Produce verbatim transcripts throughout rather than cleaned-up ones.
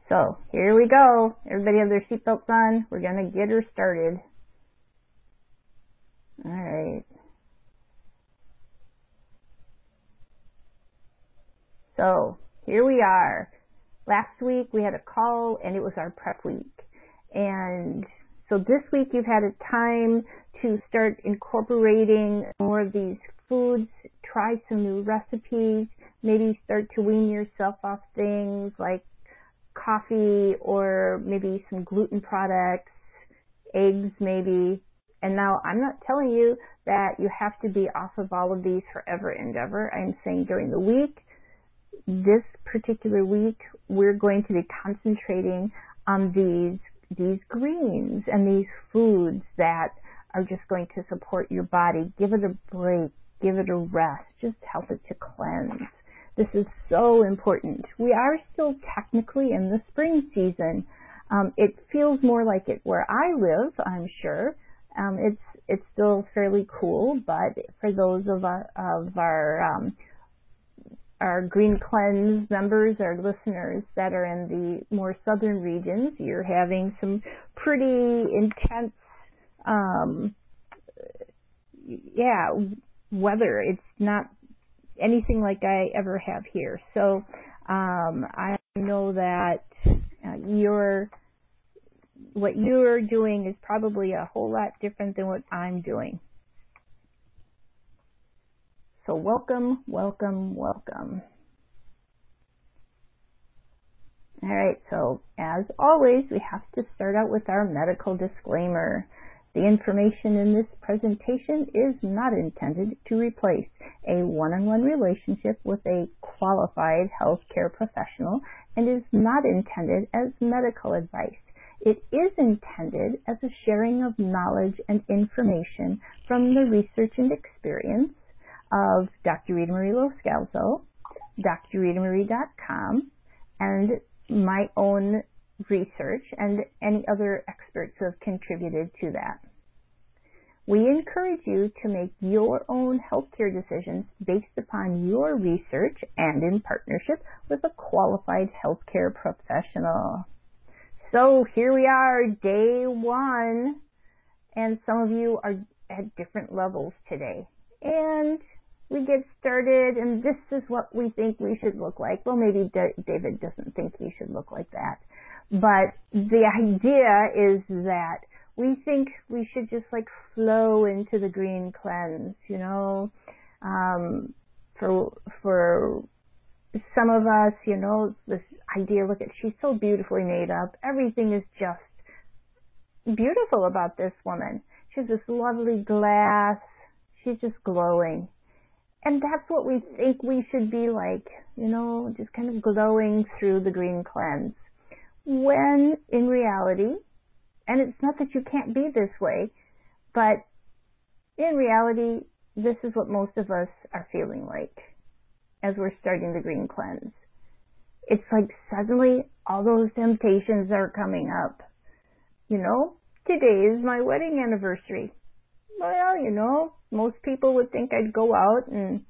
So here we go. Everybody have their seatbelts on. We're going to get her started. All right. So here we are. Last week we had a call and it was our prep week. And so this week you've had a time to start incorporating more of these foods, try some new recipes, maybe start to wean yourself off things like coffee or maybe some gluten products, eggs maybe. And now I'm not telling you that you have to be off of all of these forever and ever. I'm saying during the week, this particular week, we're going to be concentrating on these these greens and these foods that are just going to support your body. Give it a break. Give it a rest. Just help it to cleanse. This is so important. We are still technically in the spring season. Um, it feels more like it where I live, I'm sure. Um, it's it's still fairly cool, but for those of our of our um, our Green Cleanse members, our listeners that are in the more southern regions, you're having some pretty intense, um, yeah, weather. It's not anything like I ever have here. So um, I know that uh, you're, what you're doing is probably a whole lot different than what I'm doing. So welcome, welcome, welcome. All right, so as always, we have to start out with our medical disclaimer. The information in this presentation is not intended to replace a one-on-one relationship with a qualified healthcare professional and is not intended as medical advice. It is intended as a sharing of knowledge and information from the research and experience of Doctor Rita Marie Loscalzo, D R rita marie dot com, and my own research and any other experts who have contributed to that. We encourage you to make your own healthcare decisions based upon your research and in partnership with a qualified healthcare professional. So here we are, day one, and some of you are at different levels today. And we get started, and this is what we think we should look like. Well, maybe D- David doesn't think we should look like that. But the idea is that we think we should just like flow into the green cleanse, you know. Um, for for some of us, you know, this idea, look at, she's so beautifully made up. Everything is just beautiful about this woman. She has this lovely glass. She's just glowing. And that's what we think we should be like, you know, just kind of glowing through the green cleanse. When in reality, and it's not that you can't be this way, but in reality, this is what most of us are feeling like as we're starting the green cleanse. It's like suddenly all those temptations are coming up. You know, today is my wedding anniversary. Well, you know, most people would think I'd go out and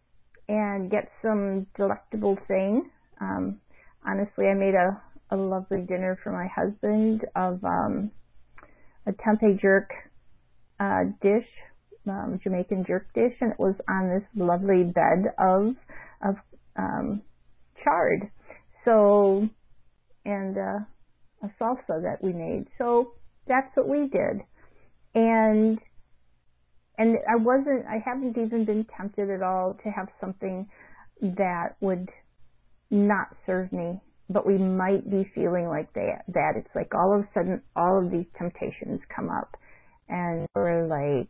and get some delectable thing. Um, honestly, I made a, a lovely dinner for my husband of um, a tempeh jerk uh, dish, um, Jamaican jerk dish, and it was on this lovely bed of of um, chard. So, and uh, a salsa that we made. So that's what we did, and. And I wasn't, I haven't even been tempted at all to have something that would not serve me, but we might be feeling like that, that. It's like all of a sudden, all of these temptations come up, and we're like,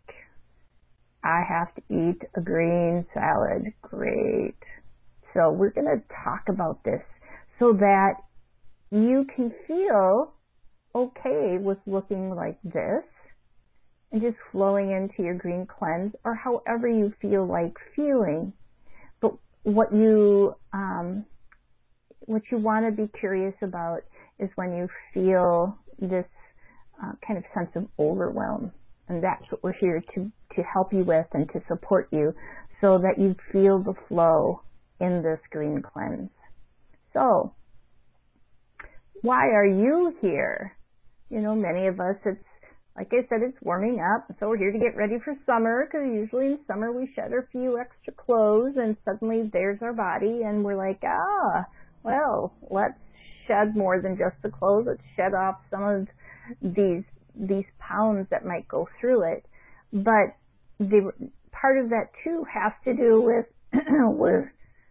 I have to eat a green salad. Great. So we're going to talk about this so that you can feel okay with looking like this, and just flowing into your green cleanse, or however you feel like feeling. But what you um, what you want to be curious about is when you feel this uh, kind of sense of overwhelm, and that's what we're here to to help you with and to support you, so that you feel the flow in this green cleanse. So why are you here? You know, many of us, it's, like I said, it's warming up, so we're here to get ready for summer, because usually in summer we shed a few extra clothes, and suddenly there's our body, and we're like, ah, well, let's shed more than just the clothes. Let's shed off some of these these pounds that might go through it. But the part of that too has to do with we're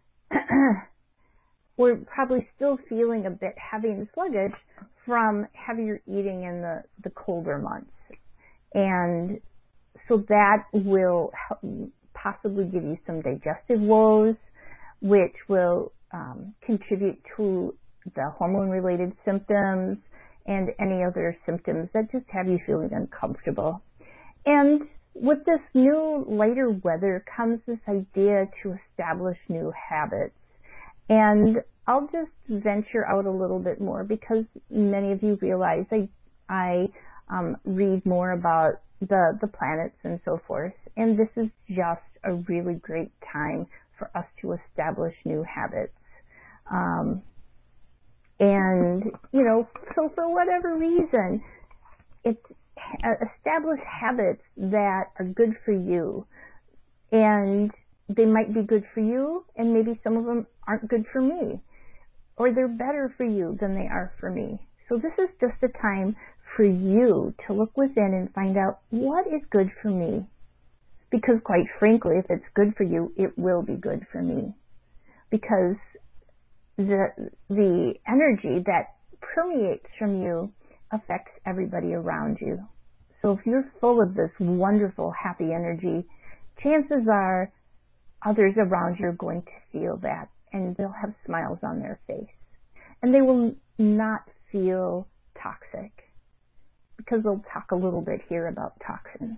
we're probably still feeling a bit heavy and sluggish from heavier eating in the the colder months, and so that will help, possibly give you some digestive woes, which will um, contribute to the hormone-related symptoms and any other symptoms that just have you feeling uncomfortable. And with this new lighter weather comes this idea to establish new habits. And I'll just venture out a little bit more, because many of you realize I, I um, read more about the, the planets and so forth. And this is just a really great time for us to establish new habits. Um, And, you know, so for whatever reason, it's establish habits that are good for you. And they might be good for you, and maybe some of them aren't good for me. Or they're better for you than they are for me. So this is just a time for you to look within and find out what is good for me. Because quite frankly, if it's good for you, it will be good for me. Because the the energy that permeates from you affects everybody around you. So if you're full of this wonderful, happy energy, chances are others around you are going to feel that, and they'll have smiles on their face. And they will not feel toxic, because we'll talk a little bit here about toxins.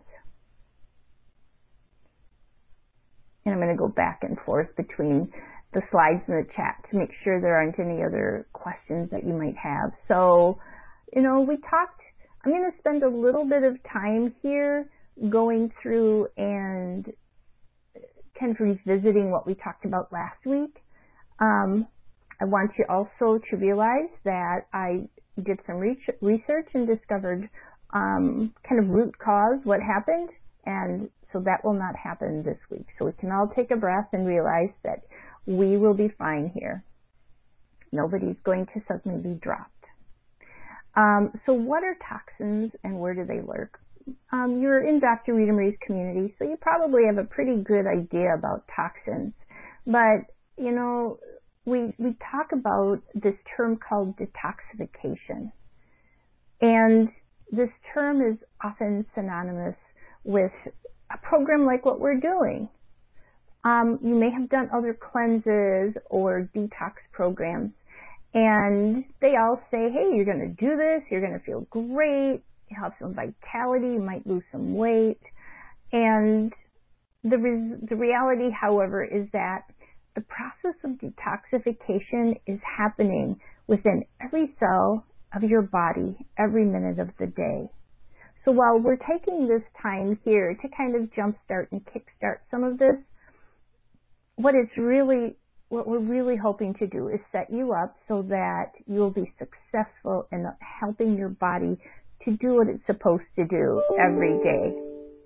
And I'm going to go back and forth between the slides in the chat to make sure there aren't any other questions that you might have. So, you know, we talked, I'm going to spend a little bit of time here going through and kind of revisiting what we talked about last week. Um, I want you also to realize that I did some research and discovered um, kind of root cause, what happened, and so that will not happen this week. So we can all take a breath and realize that we will be fine here. Nobody's going to suddenly be dropped. Um, so what are toxins and where do they lurk? Um, you're in Doctor Rita Marie's community, so you probably have a pretty good idea about toxins. But, you know, we, we talk about this term called detoxification. And this term is often synonymous with a program like what we're doing. Um, you may have done other cleanses or detox programs, and they all say, hey, you're going to do this, you're going to feel great, you have some vitality, you might lose some weight. And the, re- the reality, however, is that the process of detoxification is happening within every cell of your body every minute of the day. So while we're taking this time here to kind of jumpstart and kickstart some of this, what it's really, what we're really hoping to do is set you up so that you'll be successful in helping your body to do what it's supposed to do every day.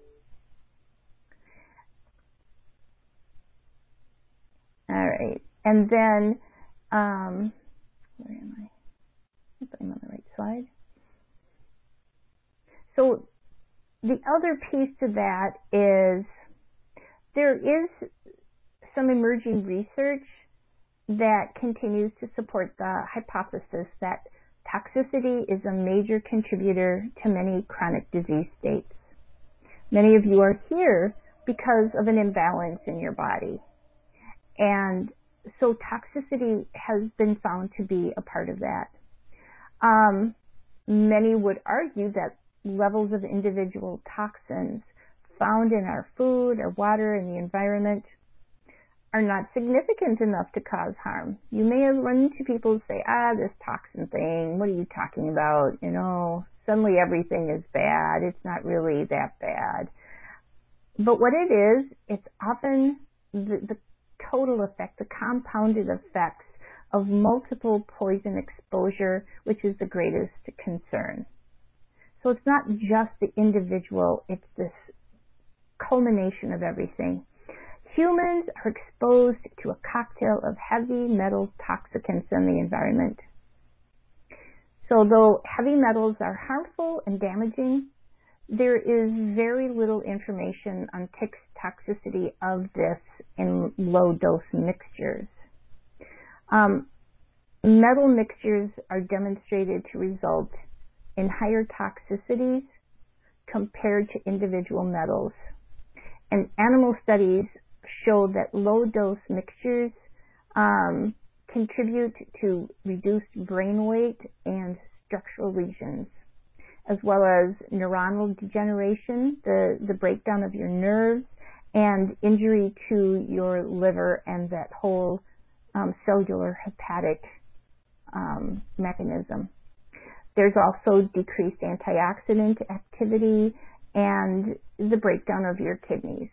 All right, and then, um, where am I? I hope I'm on the right slide. So the other piece to that is there is some emerging research that continues to support the hypothesis that toxicity is a major contributor to many chronic disease states. Many of you are here because of an imbalance in your body. And so toxicity has been found to be a part of that. Um, many would argue that levels of individual toxins found in our food, our water, and the environment are not significant enough to cause harm. You may have run into people who say, ah, this toxin thing, what are you talking about? You know, suddenly everything is bad. It's not really that bad. But what it is, it's often the, the total effect, the compounded effects of multiple poison exposure, which is the greatest concern. So it's not just the individual, it's this culmination of everything. Humans are exposed to a cocktail of heavy metal toxicants in the environment. So though heavy metals are harmful and damaging, there is very little information on toxicity of this in low-dose mixtures. Um, metal mixtures are demonstrated to result in higher toxicities compared to individual metals. And animal studies show that low-dose mixtures um, contribute to reduced brain weight and structural lesions, as well as neuronal degeneration, the, the breakdown of your nerves, and injury to your liver and that whole um, cellular hepatic um, mechanism. There's also decreased antioxidant activity and the breakdown of your kidneys.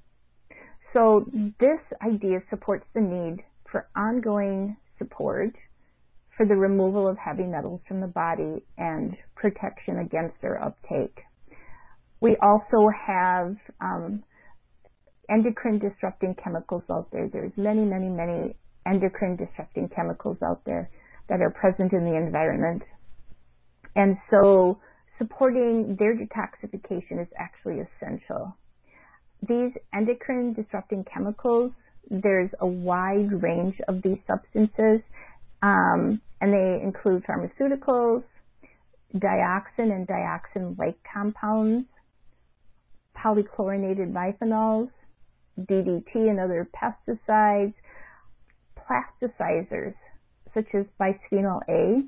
So this idea supports the need for ongoing support for the removal of heavy metals from the body and protection against their uptake. We also have um, endocrine disrupting chemicals out there. There's many, many, many endocrine disrupting chemicals out there that are present in the environment. And so supporting their detoxification is actually essential. These endocrine disrupting chemicals, there's a wide range of these substances, um, and they include pharmaceuticals, dioxin and dioxin-like compounds, polychlorinated biphenyls, D D T and other pesticides, plasticizers such as bisphenol A.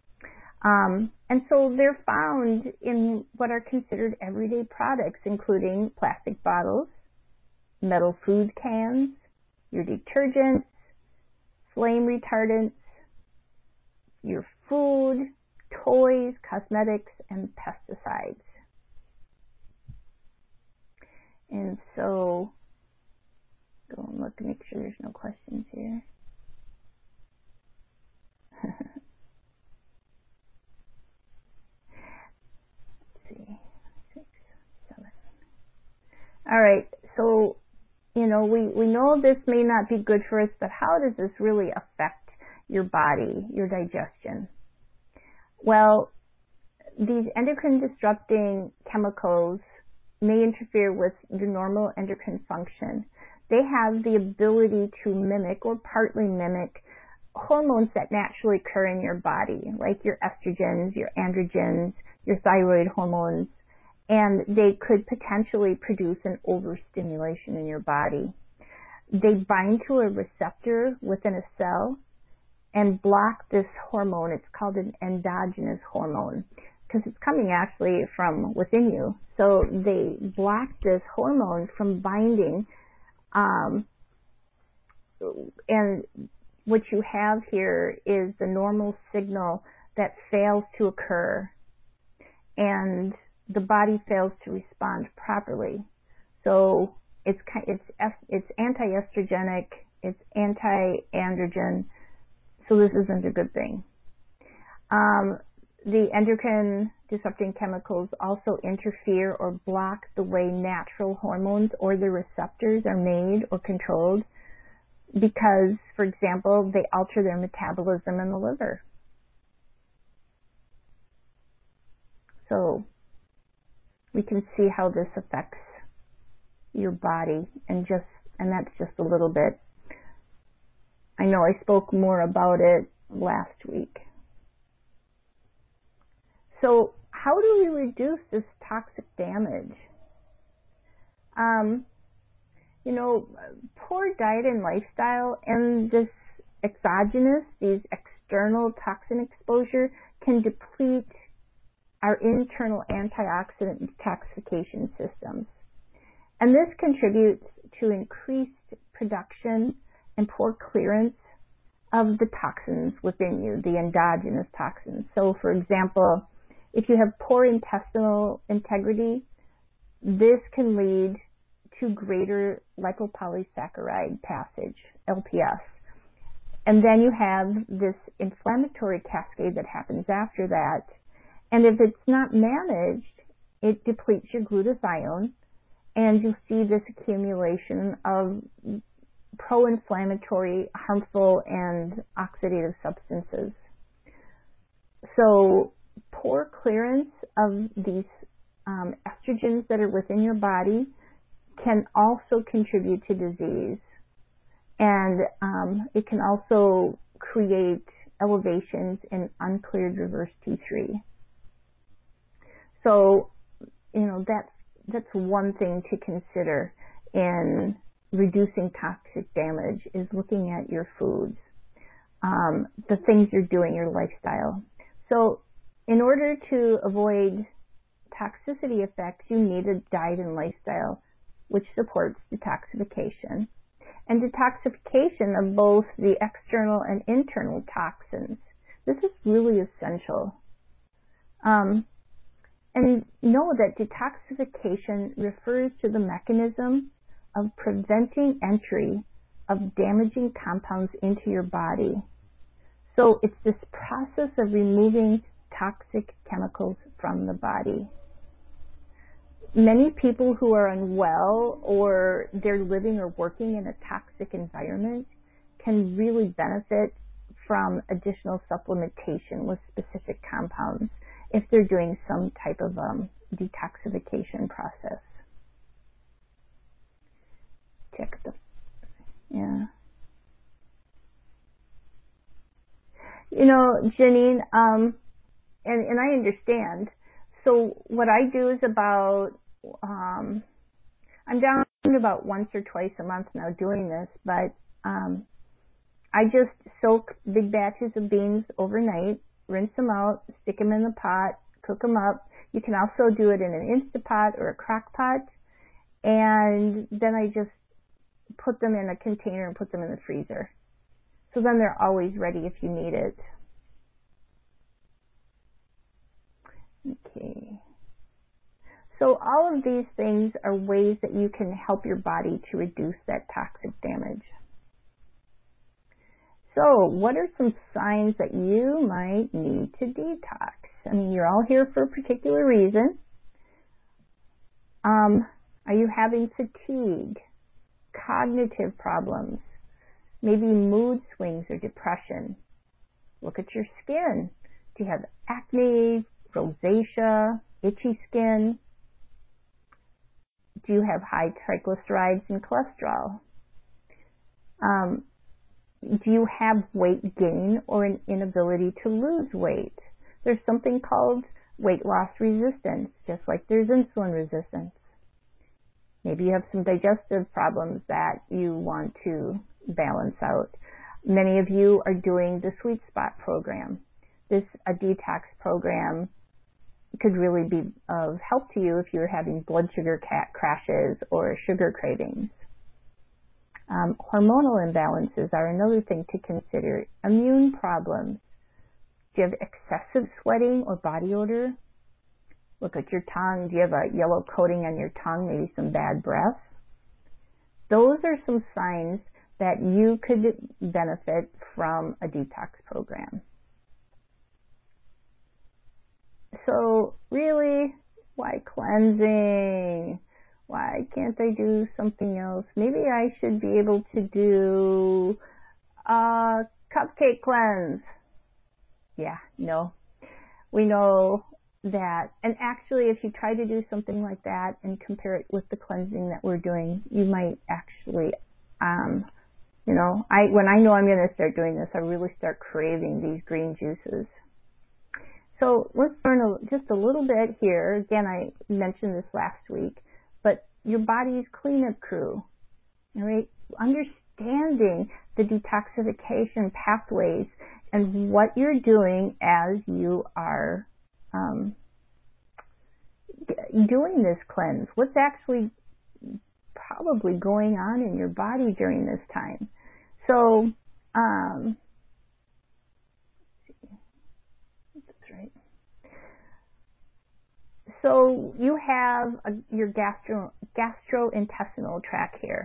Um, and so they're found in what are considered everyday products, including plastic bottles, metal food cans, your detergents, flame retardants, your food, toys, cosmetics, and pesticides. And so, go and look and make sure there's no questions here. Six, seven. All right, so, you know, we, we know this may not be good for us, but how does this really affect your body, your digestion? Well, these endocrine disrupting chemicals may interfere with your normal endocrine function. They have the ability to mimic or partly mimic hormones that naturally occur in your body, like your estrogens, your androgens, your thyroid hormones, and they could potentially produce an overstimulation in your body. They bind to a receptor within a cell and block this hormone. It's called an endogenous hormone because it's coming actually from within you. So they block this hormone from binding, um, and what you have here is the normal signal that fails to occur, and the body fails to respond properly. So it's it's it's anti-estrogenic, it's anti-androgen, so this isn't a good thing. Um, the endocrine disrupting chemicals also interfere or block the way natural hormones or the receptors are made or controlled because, for example, they alter their metabolism in the liver. So we can see how this affects your body, and just and that's just a little bit. I know I spoke more about it last week. So how do we reduce this toxic damage? Um, you know, poor diet and lifestyle and this exogenous, these external toxin exposure can deplete our internal antioxidant detoxification systems. And this contributes to increased production and poor clearance of the toxins within you, the endogenous toxins. So, for example, if you have poor intestinal integrity, this can lead to greater lipopolysaccharide passage, L P S. And then you have this inflammatory cascade that happens after that. And if it's not managed, it depletes your glutathione, and you'll see this accumulation of pro-inflammatory, harmful, and oxidative substances. So poor clearance of these um, estrogens that are within your body can also contribute to disease. And um, it can also create elevations in uncleared reverse T three. So, you know, that's, that's one thing to consider in reducing toxic damage, is looking at your foods, um, the things you're doing, your lifestyle. So in order to avoid toxicity effects, you need a diet and lifestyle which supports detoxification. And detoxification of both the external and internal toxins. This is really essential. Um, and know that detoxification refers to the mechanism of preventing entry of damaging compounds into your body. So it's this process of removing toxic chemicals from the body. Many people who are unwell or they're living or working in a toxic environment can really benefit from additional supplementation with specific compounds if they're doing some type of um, detoxification process. Check the, yeah. You know, Janine, um, and, and I understand. So what I do is about, um, I'm down to about once or twice a month now doing this, but um, I just soak big batches of beans overnight, rinse them out, stick them in the pot, cook them up. You can also do it in an Instapot or a crock pot, and then I just put them in a container and put them in the freezer. So then they're always ready if you need it. Okay. So all of these things are ways that you can help your body to reduce that toxic damage. So what are some signs that you might need to detox? I mean, you're all here for a particular reason. Um, are you having fatigue, cognitive problems, maybe mood swings or depression? Look at your skin. Do you have acne, rosacea, itchy skin? Do you have high triglycerides and cholesterol? Um, do you have weight gain or an inability to lose weight? There's something called weight loss resistance, just like there's insulin resistance. Maybe you have some digestive problems that you want to balance out. Many of you are doing the Sweet Spot program. This a detox program could really be of help to you if you're having blood sugar crashes or sugar cravings. Um, hormonal imbalances are another thing to consider. Immune problems. Do you have excessive sweating or body odor? Look at your tongue. Do you have a yellow coating on your tongue, maybe some bad breath? Those are some signs that you could benefit from a detox program. So really, why cleansing? Why can't I do something else? Maybe I should be able to do a cupcake cleanse. Yeah, no. We know that, and actually if you try to do something like that and compare it with the cleansing that we're doing, you might actually, um, you know, I when I know I'm going to start doing this, I really start craving these green juices. So let's learn a, just a little bit here. Again, I mentioned this last week, but your body's cleanup crew, all right? Understanding the detoxification pathways and what you're doing as you are um, doing this cleanse. What's actually probably going on in your body during this time. So, um, that's right. So you have a, your gastro gastrointestinal tract here,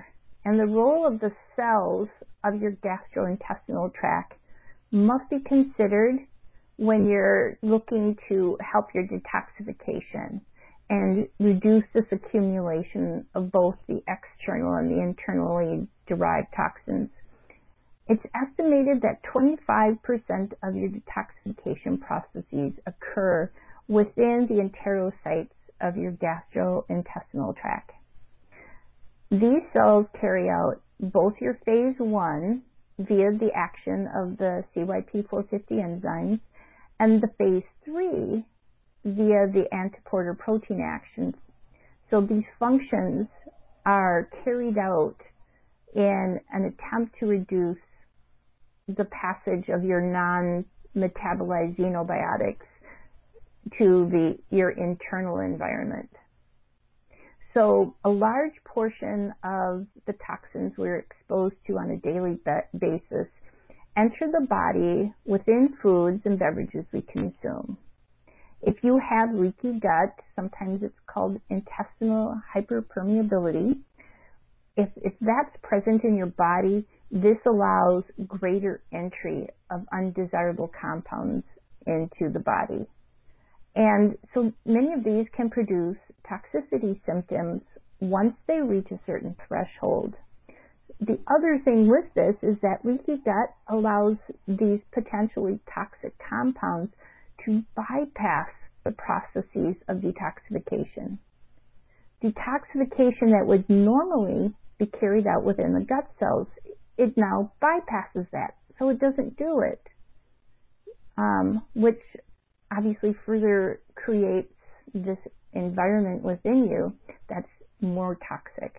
and the role of the cells of your gastrointestinal tract must be considered when you're looking to help your detoxification and reduce this accumulation of both the external and the internally derived toxins. It's estimated that twenty-five percent of your detoxification processes occur within the enterocytes of your gastrointestinal tract. These cells carry out both your phase one via the action of the C Y P four fifty enzymes and the phase three via the antiporter protein actions. So these functions are carried out in an attempt to reduce the passage of your non-metabolized xenobiotics to the your internal environment. So a large portion of the toxins we're exposed to on a daily basis enter the body within foods and beverages we consume. If you have leaky gut, sometimes it's called intestinal hyperpermeability. If, if that's present in your body, this allows greater entry of undesirable compounds into the body. And so many of these can produce toxicity symptoms once they reach a certain threshold. The other thing with this is that leaky gut allows these potentially toxic compounds to bypass the processes of detoxification. Detoxification that would normally be carried out within the gut cells, it now bypasses that, so it doesn't do it, um, which obviously further creates this environment within you that's more toxic.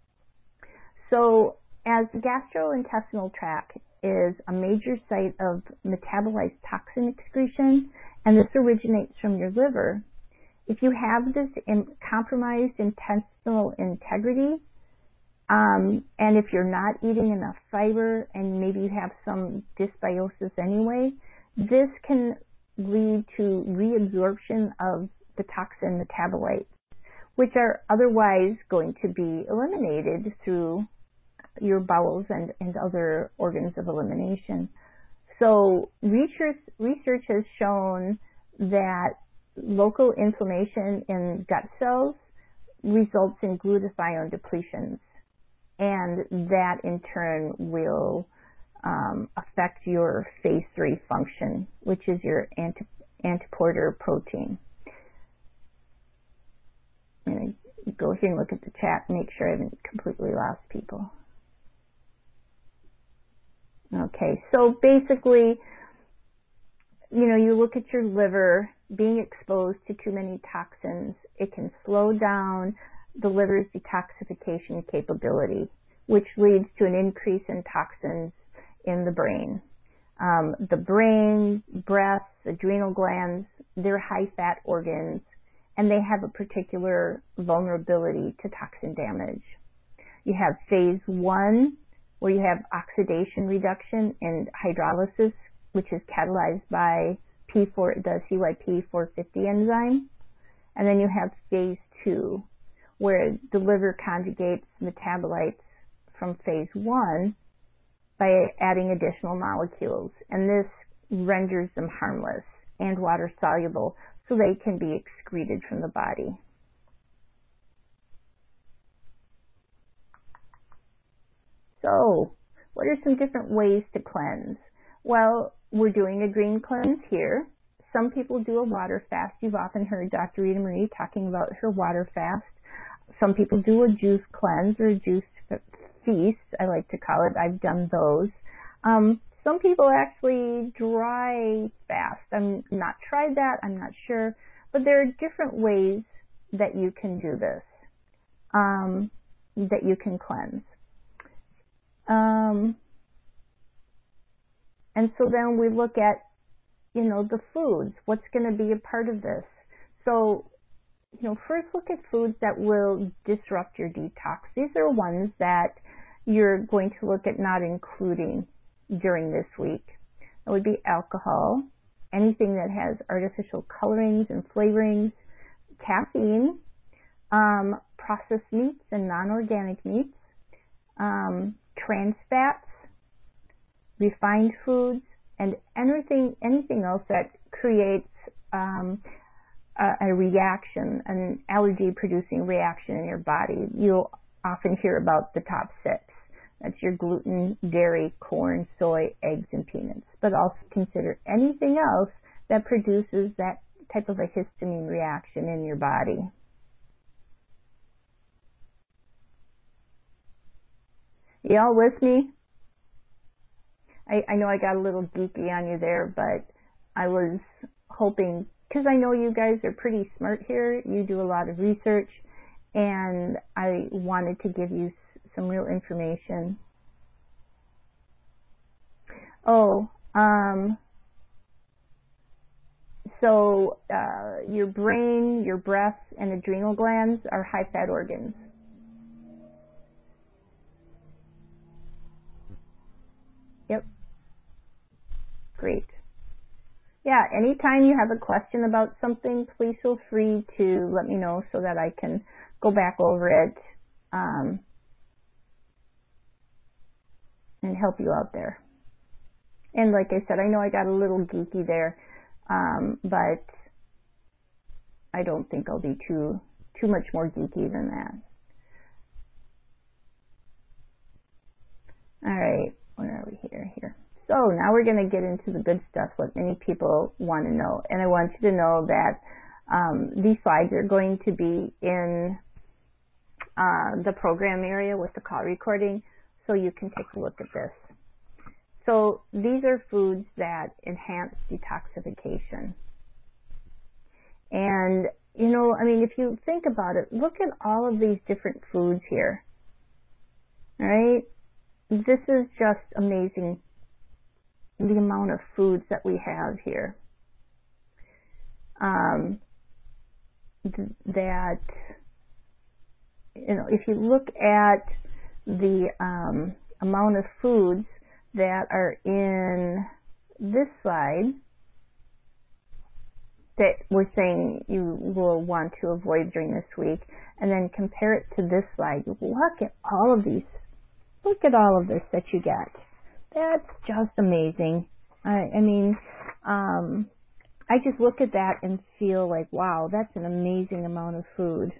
So as the gastrointestinal tract is a major site of metabolized toxin excretion, and this originates from your liver, if you have this in compromised intestinal integrity, um, and if you're not eating enough fiber and maybe you have some dysbiosis anyway, this can lead to reabsorption of the toxin metabolites, which are otherwise going to be eliminated through your bowels and, and other organs of elimination. So research, research has shown that local inflammation in gut cells results in glutathione depletions, and that in turn will um, affect your phase three function, which is your anti, antiporter protein. I'm going to go here and look at the chat and make sure I haven't completely lost people. Okay, so basically, you know, you look at your liver being exposed to too many toxins, it can slow down the liver's detoxification capability, which leads to an increase in toxins in the brain. Um, the brain, breasts, adrenal glands, they're high-fat organs, and they have a particular vulnerability to toxin damage. You have phase one, where you have oxidation reduction and hydrolysis, which is catalyzed by P four, the C Y P four fifty enzyme. And then you have phase two, where the liver conjugates metabolites from phase one by adding additional molecules. And this renders them harmless and water soluble, so they can be excreted from the body. So, what are some different ways to cleanse? Well, we're doing a green cleanse here. Some people do a water fast. You've often heard Doctor Rita Marie talking about her water fast. Some people do a juice cleanse or a juice feast, I like to call it. I've done those. Um, some people actually dry fast. I'm not tried that. I'm not sure. But there are different ways that you can do this, um, that you can cleanse. Um, and so then we look at, you know, the foods. What's going to be a part of this? So, you know, first look at foods that will disrupt your detox. These are ones that you're going to look at not including during this week. That would be alcohol, anything that has artificial colorings and flavorings, caffeine, um, processed meats and non-organic meats, um, trans fats, refined foods, and anything anything else that creates um, a, a reaction, an allergy-producing reaction in your body. You'll often hear about the top six. That's your gluten, dairy, corn, soy, eggs, and peanuts. But also consider anything else that produces that type of a histamine reaction in your body. Y'all with me? I, I know I got a little geeky on you there, but I was hoping, because I know you guys are pretty smart here, you do a lot of research, and I wanted to give you some real information. Oh, um, so uh, your brain, your breath, and adrenal glands are high-fat organs. Yep. Great. Yeah, anytime you have a question about something, please feel free to let me know so that I can go back over it um, and help you out there. And like I said, I know I got a little geeky there, um, but I don't think I'll be too too much more geeky than that. All right, where are we here? Here. So now we're going to get into the good stuff, what many people want to know. And I want you to know that um, these slides are going to be in uh, the program area with the call recording, so you can take a look at this. So these are foods that enhance detoxification. And, you know, I mean, if you think about it, look at all of these different foods here. All right? This is just amazing, the amount of foods that we have here. Um, th- that, you know, if you look at the um, amount of foods that are in this slide that we're saying you will want to avoid during this week, and then compare it to this slide, look at all of these, look at all of this that you get. That's just amazing. I, I mean, um, I just look at that and feel like, wow, that's an amazing amount of food.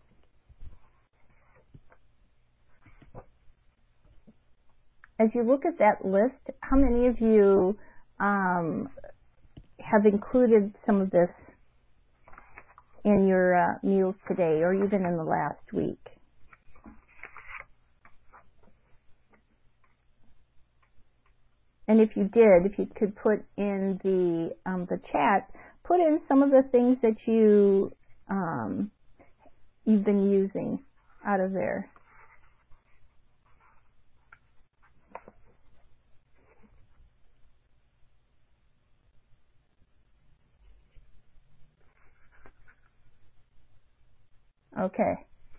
As you look at that list, how many of you um, have included some of this in your uh, meals today, or even in the last week? And if you did, if you could put in the um, the chat, put in some of the things that you um, you've been using out of there. Okay.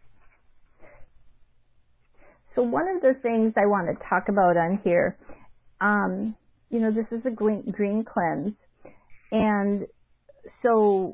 So one of the things I want to talk about on here, um, you know, this is a green, green cleanse, and so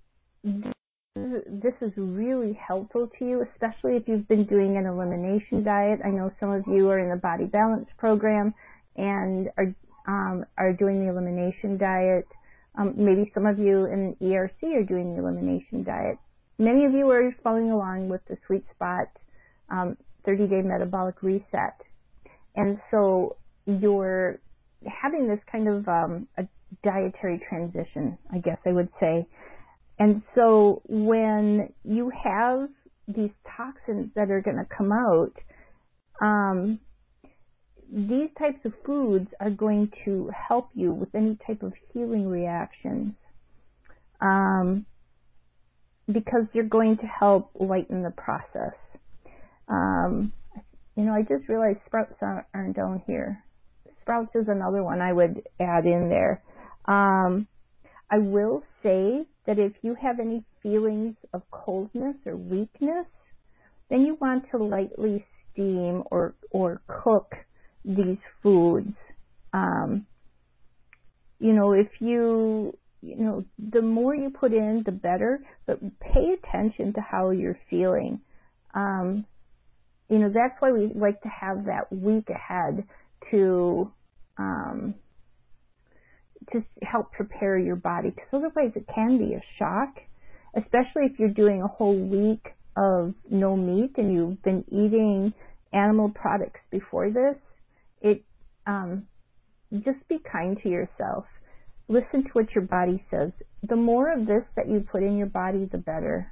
this is really helpful to you, especially if you've been doing an elimination diet. I know some of you are in the Body Balance program and are um, are doing the elimination diet. Um, maybe some of you in E R C are doing the elimination diet. Many of you are following along with the Sweet Spot um, thirty-day metabolic reset. And so you're having this kind of um, a dietary transition, I guess I would say. And so when you have these toxins that are going to come out, um, these types of foods are going to help you with any type of healing reactions, um, because you're going to help lighten the process. Um, you know, I just realized sprouts aren't down here. Sprouts is another one I would add in there. Um, I will say that if you have any feelings of coldness or weakness, then you want to lightly steam or, or cook these foods. Um, you know, if you, you know, the more you put in, the better, but pay attention to how you're feeling. Um, you know, that's why we like to have that week ahead to um, to help prepare your body, because otherwise it can be a shock, especially if you're doing a whole week of no meat and you've been eating animal products before this. It um, just be kind to yourself. Listen to what your body says. The more of this that you put in your body, the better.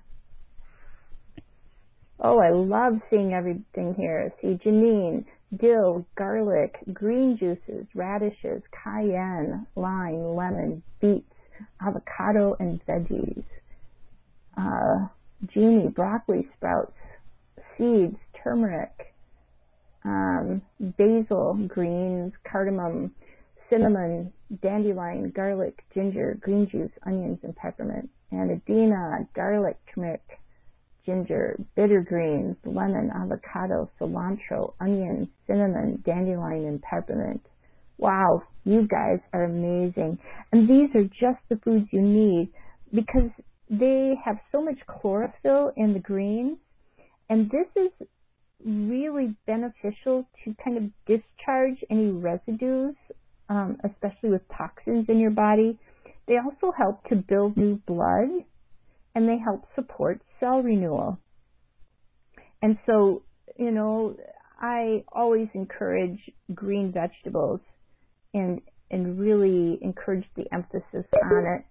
Oh, I love seeing everything here. See, Janine, dill, garlic, green juices, radishes, cayenne, lime, lemon, beets, avocado, and veggies. Uh, Jeannie, broccoli sprouts, seeds, turmeric, um, basil, greens, cardamom, cinnamon, dandelion, garlic, ginger, green juice, onions, and peppermint. And Adina, garlic, turmeric, ginger, bitter greens, lemon, avocado, cilantro, onions, cinnamon, dandelion, and peppermint. Wow, you guys are amazing. And these are just the foods you need because they have so much chlorophyll in the greens. And this is really beneficial to kind of discharge any residues, um, especially with toxins in your body. They also help to build new blood, and they help support cell renewal. And so, you know, I always encourage green vegetables and and really encourage the emphasis on it.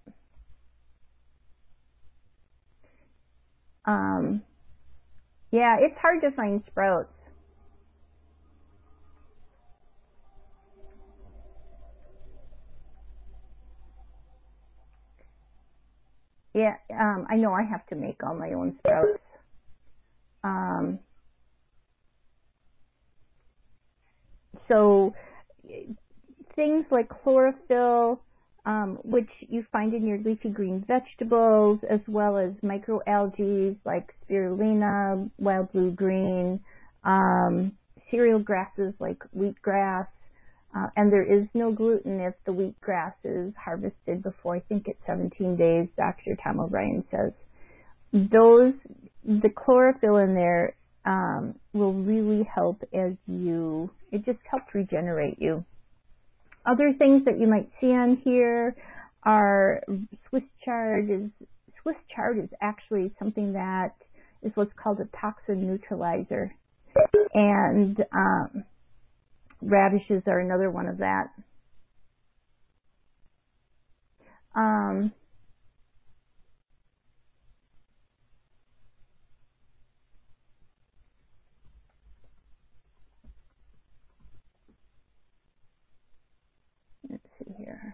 Um, yeah, it's hard to find sprouts. Yeah, um, I know I have to make all my own sprouts. Um, so things like chlorophyll, um, which you find in your leafy green vegetables, as well as microalgae like spirulina, wild blue green, um, cereal grasses like wheatgrass, uh, and there is no gluten if the wheatgrass is harvested before, I think it's seventeen days, Doctor Tom O'Brien says. Those, the chlorophyll in there um, will really help as you, it just helps regenerate you. Other things that you might see on here are Swiss chard. Is Swiss chard is actually something that is what's called a toxin neutralizer, and um, radishes are another one of that. Um, let's see here.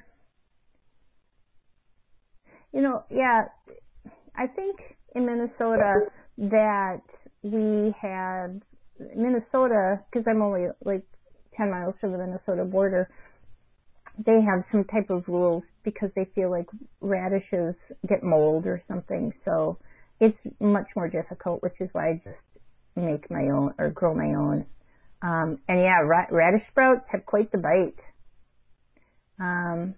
You know, yeah, I think in Minnesota that we had, Minnesota, because I'm only like ten miles from the Minnesota border, they have some type of rules because they feel like radishes get mold or something. So it's much more difficult, which is why I just make my own or grow my own. Um, and yeah, ra- radish sprouts have quite the bite. Um,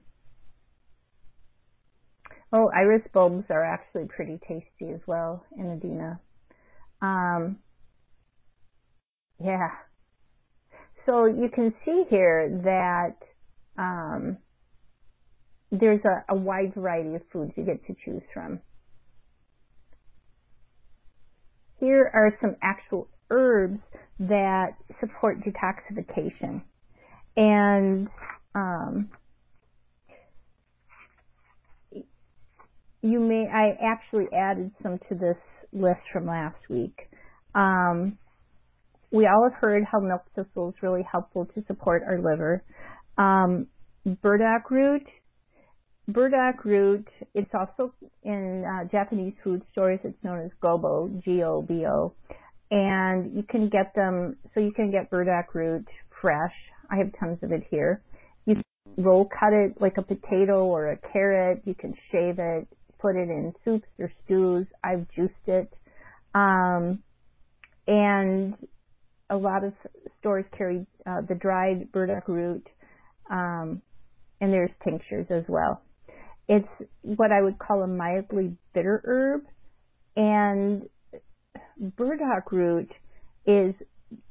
oh, iris bulbs are actually pretty tasty as well in Adina. Um, yeah. So you can see here that um, there's a, a wide variety of foods you get to choose from. Here are some actual herbs that support detoxification. And um, you may, I actually added some to this list from last week. Um, we all have heard how milk thistle is really helpful to support our liver. Um, burdock root, burdock root, it's also in uh, Japanese food stores. It's known as gobo, G O B O. And you can get them, so you can get burdock root fresh. I have tons of it here. You can roll cut it like a potato or a carrot. You can shave it, put it in soups or stews. I've juiced it. Um, and a lot of stores carry uh, the dried burdock root, um, and there's tinctures as well. It's what I would call a mildly bitter herb, and burdock root is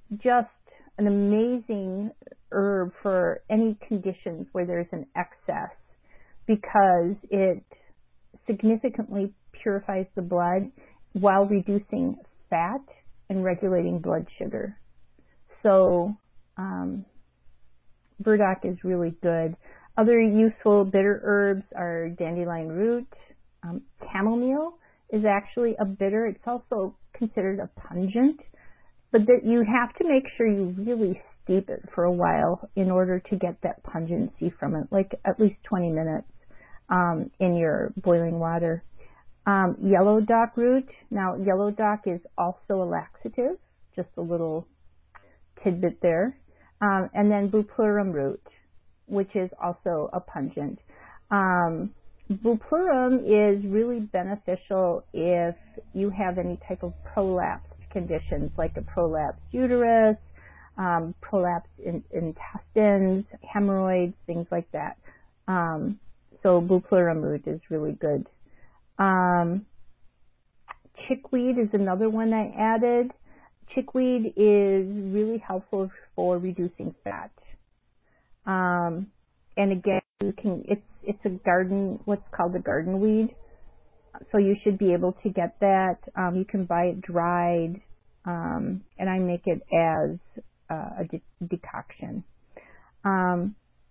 just an amazing herb for any conditions where there's an excess, because it significantly purifies the blood while reducing fat and regulating blood sugar. So um, burdock is really good. Other useful bitter herbs are dandelion root. Um, chamomile is actually a bitter. It's also considered a pungent, but that you have to make sure you really steep it for a while in order to get that pungency from it, like at least twenty minutes um, in your boiling water. Um, yellow dock root. Now, yellow dock is also a laxative, just a little tidbit there. Um, and then bupleurum root, which is also a pungent. Um, bupleurum is really beneficial if you have any type of prolapsed conditions, like a prolapsed uterus, um, prolapsed in, intestines, hemorrhoids, things like that. Um, so bupleurum root is really good. Um, chickweed is another one I added. Chickweed is really helpful for reducing fat. Um, and again, you can, it's, it's a garden, what's called a garden weed. So you should be able to get that. Um, you can buy it dried, um, and I make it as uh, a de- decoction. Um,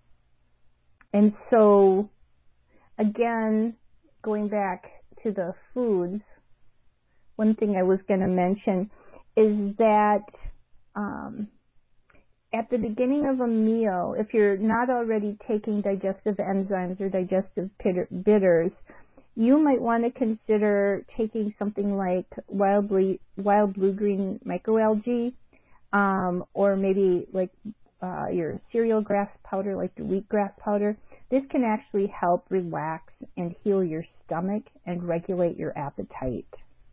and so, again, going back to the foods, one thing I was going to mention is that um, at the beginning of a meal, if you're not already taking digestive enzymes or digestive bitters, you might want to consider taking something like wild, ble- wild blue-green microalgae, um, or maybe like uh, your cereal grass powder, like the wheatgrass powder. This can actually help relax and heal your stomach and regulate your appetite.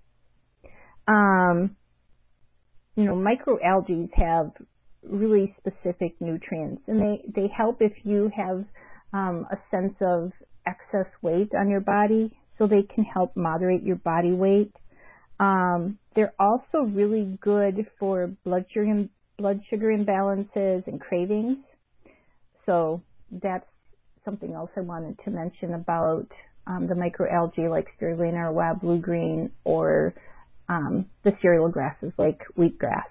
Um, you know, microalgae have really specific nutrients, and they, they help if you have um, a sense of excess weight on your body, so they can help moderate your body weight. Um, they're also really good for blood sugar, blood sugar imbalances and cravings. So that's something else I wanted to mention about um, the microalgae like spirulina or wild blue-green, or um, the cereal grasses like wheatgrass.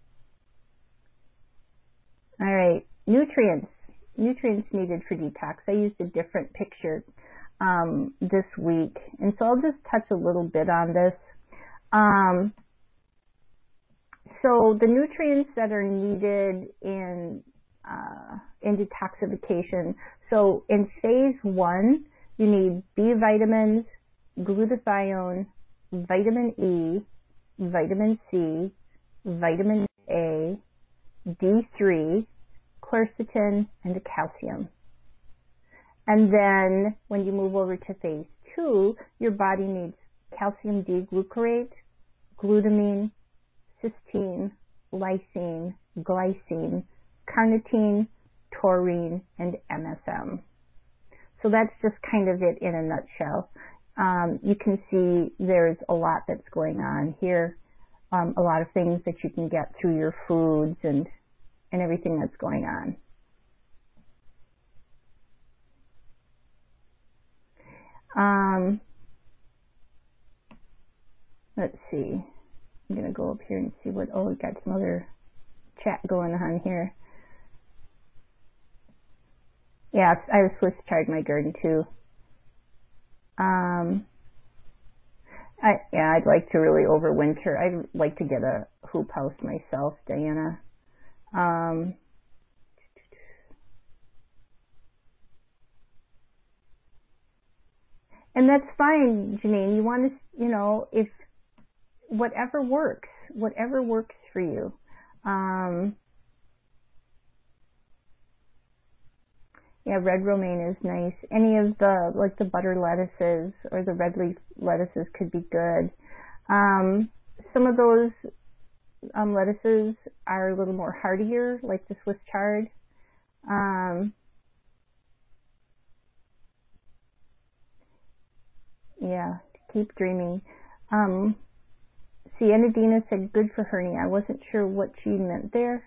All right, nutrients. Nutrients needed for detox. I used a different picture um, this week, and so I'll just touch a little bit on this. Um, so the nutrients that are needed in uh, in detoxification. So in phase one, you need B vitamins, glutathione, vitamin E, vitamin C, vitamin A, D three, quercetin, and calcium. And then when you move over to phase two, your body needs calcium D-glucarate, glutamine, cysteine, lysine, glycine, carnitine, taurine, and M S M. So that's just kind of it in a nutshell. Um, you can see there's a lot that's going on here, um, a lot of things that you can get through your foods and, and everything that's going on. Um, let's see. I'm going to go up here and see what, oh, we've got some other chat going on here. Yeah, I Swiss chard my garden too. Um, I, yeah, I'd like to really overwinter. I'd like to get a hoop house myself, Diana. Um, and that's fine, Janine. You want to, you know, if whatever works, whatever works for you. Um, yeah, red romaine is nice. Any of the, like the butter lettuces or the red leaf lettuces could be good. Um, some of those um, lettuces are a little more hardier, like the Swiss chard. Um, yeah, keep dreaming. Um, see, Anadina said good for hernia. I wasn't sure what she meant there.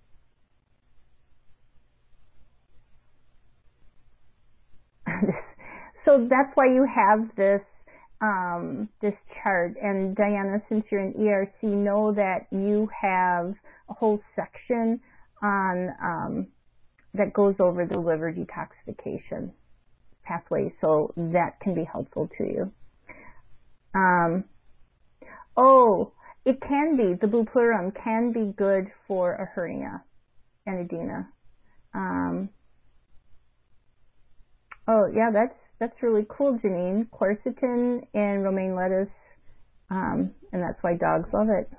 So that's why you have this um, this chart. And Diana, since you're in E R C, know that you have a whole section on um, that goes over the liver detoxification pathway, so that can be helpful to you. Um, oh, it can be, the bupleurum can be good for a hernia, Anadina. Um, oh, yeah, that's that's really cool, Janine. Quercetin and romaine lettuce, um, and that's why dogs love it.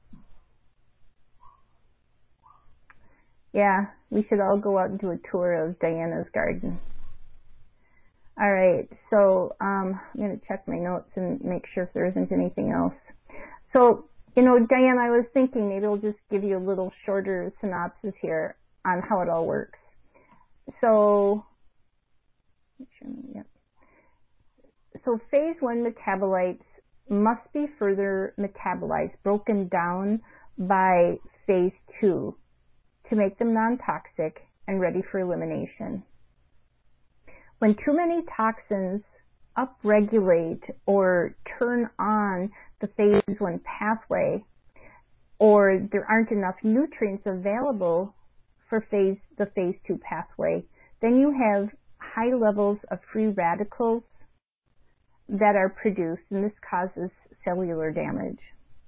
Yeah, we should all go out and do a tour of Diana's garden. All right, so um, I'm going to check my notes and make sure if there isn't anything else. So, you know, Diana, I was thinking maybe I'll just give you a little shorter synopsis here on how it all works. So, yep. So phase one metabolites must be further metabolized, broken down by phase two to make them non-toxic and ready for elimination. When too many toxins upregulate or turn on the phase one pathway, or there aren't enough nutrients available for phase the phase two pathway, then you have high levels of free radicals that are produced, and this causes cellular damage.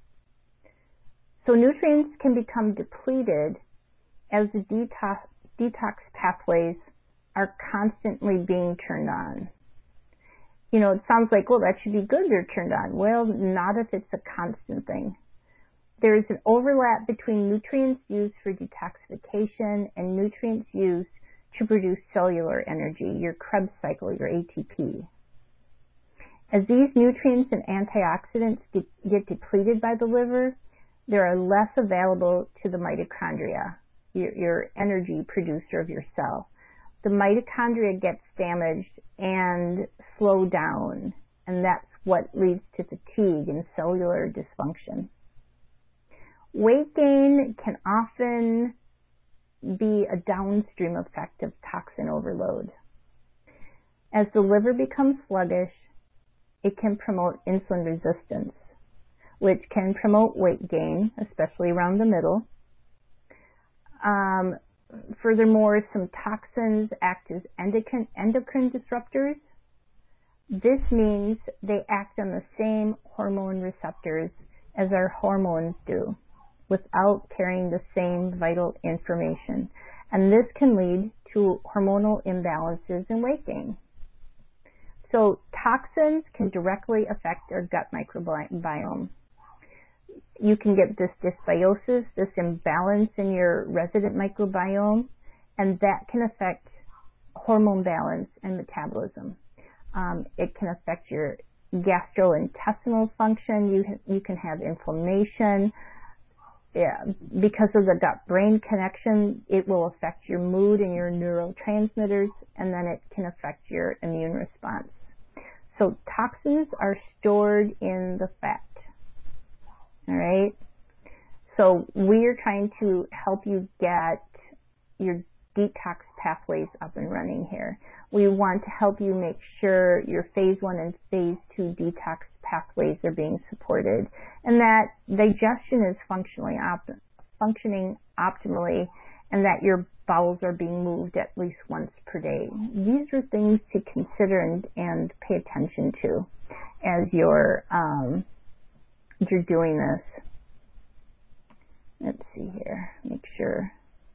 So nutrients can become depleted as the detox, detox pathways are constantly being turned on. You know, it sounds like, well, that should be good they're turned on. Well, not if it's a constant thing. There is an overlap between nutrients used for detoxification and nutrients used to produce cellular energy, your Krebs cycle, your A T P. As these nutrients and antioxidants de- get depleted by the liver, there are less available to the mitochondria, your, your energy producer of your cell. The mitochondria gets damaged and slow down, and that's what leads to fatigue and cellular dysfunction. Weight gain can often be a downstream effect of toxin overload. As the liver becomes sluggish, it can promote insulin resistance, which can promote weight gain, especially around the middle. Um, furthermore, some toxins act as endocrine, endocrine disruptors. This means they act on the same hormone receptors as our hormones do, without carrying the same vital information. And this can lead to hormonal imbalances and weight gain. So toxins can directly affect our gut microbiome. You can get this dysbiosis, this imbalance in your resident microbiome, and that can affect hormone balance and metabolism. Um, it can affect your gastrointestinal function. You, you can have inflammation. Yeah, because of the gut-brain connection, it will affect your mood and your neurotransmitters, and then it can affect your immune response. So toxins are stored in the fat. All right? So we are trying to help you get your detox pathways up and running here. We want to help you make sure your phase one and phase two detox pathways are being supported, and that digestion is functionally op- functioning optimally, and that your bowels are being moved at least once per day. These are things to consider and, and pay attention to as you're um, as you're doing this. Let's see here. Make sure.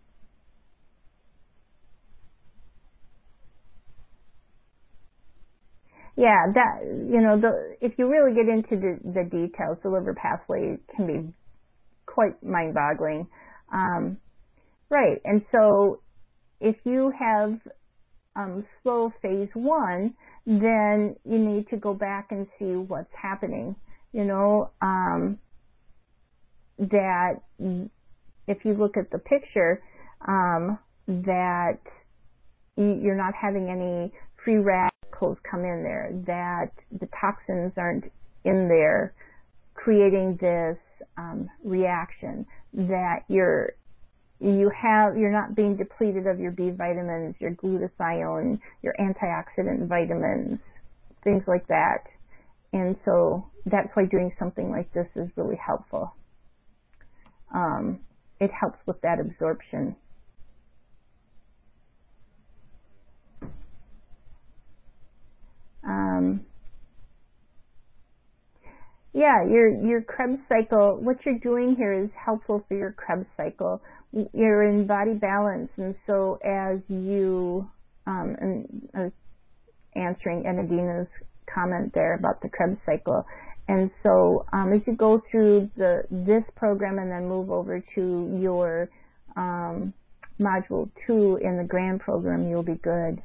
Yeah, that, you know, the, if you really get into the, the details, the liver pathway can be quite mind-boggling. Um, right, and so if you have um, slow phase one, then you need to go back and see what's happening. You know, um, that if you look at the picture, um, that you're not having any free radicals come in there, that the toxins aren't in there creating this um, reaction that you're you have you're not being depleted of your B vitamins, your glutathione, your antioxidant vitamins, things like that. And so that's why doing something like this is really helpful. Um, it helps with that absorption. Um, yeah, your your Krebs cycle, what you're doing here is helpful for your Krebs cycle. You're in body balance, and so as you, um, and I was answering Enadina's comment there about the Krebs cycle, and so um, as you go through the this program and then move over to your um, module two in the GRAND program, you'll be good.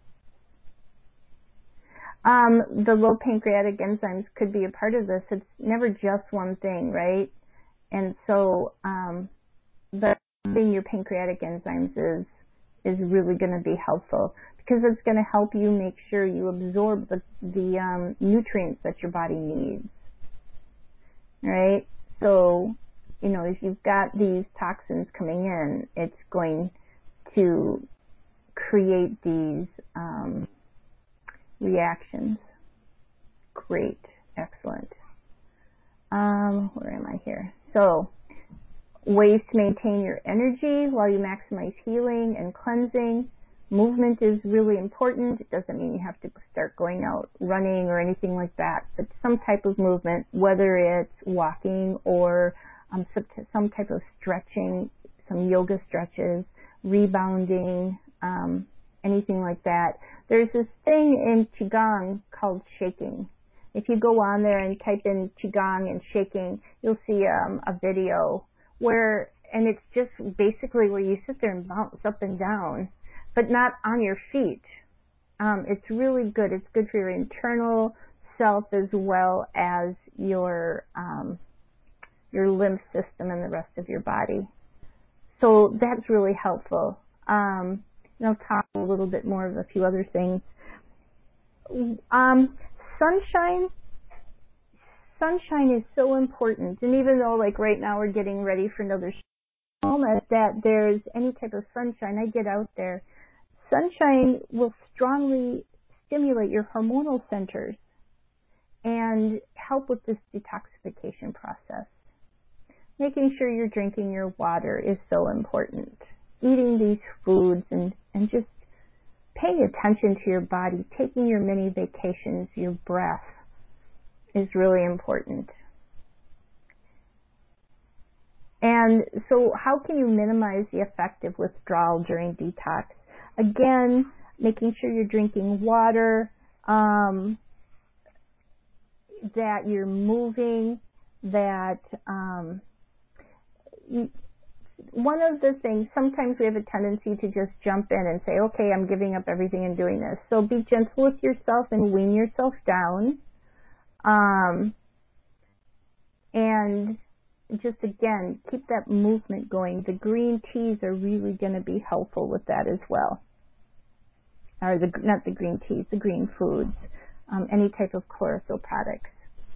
Um, the low pancreatic enzymes could be a part of this. It's never just one thing, right? And so, um, but having your pancreatic enzymes is is really going to be helpful because it's going to help you make sure you absorb the the um, nutrients that your body needs, right? So, you know, if you've got these toxins coming in, it's going to create these um, reactions. Great, excellent. Um, where am I here? So, ways to maintain your energy while you maximize healing and cleansing. Movement is really important. It doesn't mean you have to start going out running or anything like that, but some type of movement, whether it's walking or um, some, some type of stretching, some yoga stretches, rebounding, um, anything like that. There's this thing in Qigong called shaking. If you go on there and type in Qigong and shaking, you'll see um, a video where, and it's just basically where you sit there and bounce up and down, but not on your feet. Um, it's really good. It's good for your internal self as well as your um, your lymph system and the rest of your body. So that's really helpful. Um, and I'll talk a little bit more of a few other things. Um, sunshine. Sunshine is so important, and even though like right now we're getting ready for another moment that there's any type of sunshine, I get out there. Sunshine will strongly stimulate your hormonal centers and help with this detoxification process. Making sure you're drinking your water is so important. Eating these foods and, and just paying attention to your body, taking your mini vacations, your breath is really important. And so how can you minimize the effect of withdrawal during detox? Again, making sure you're drinking water, um, that you're moving, that um, you, one of the things, sometimes we have a tendency to just jump in and say, okay, I'm giving up everything and doing this. So be gentle with yourself and wean yourself down. Um, and just again, keep that movement going. The green teas are really going to be helpful with that as well. Or the, not the green teas, the green foods, um, any type of chlorophyll products.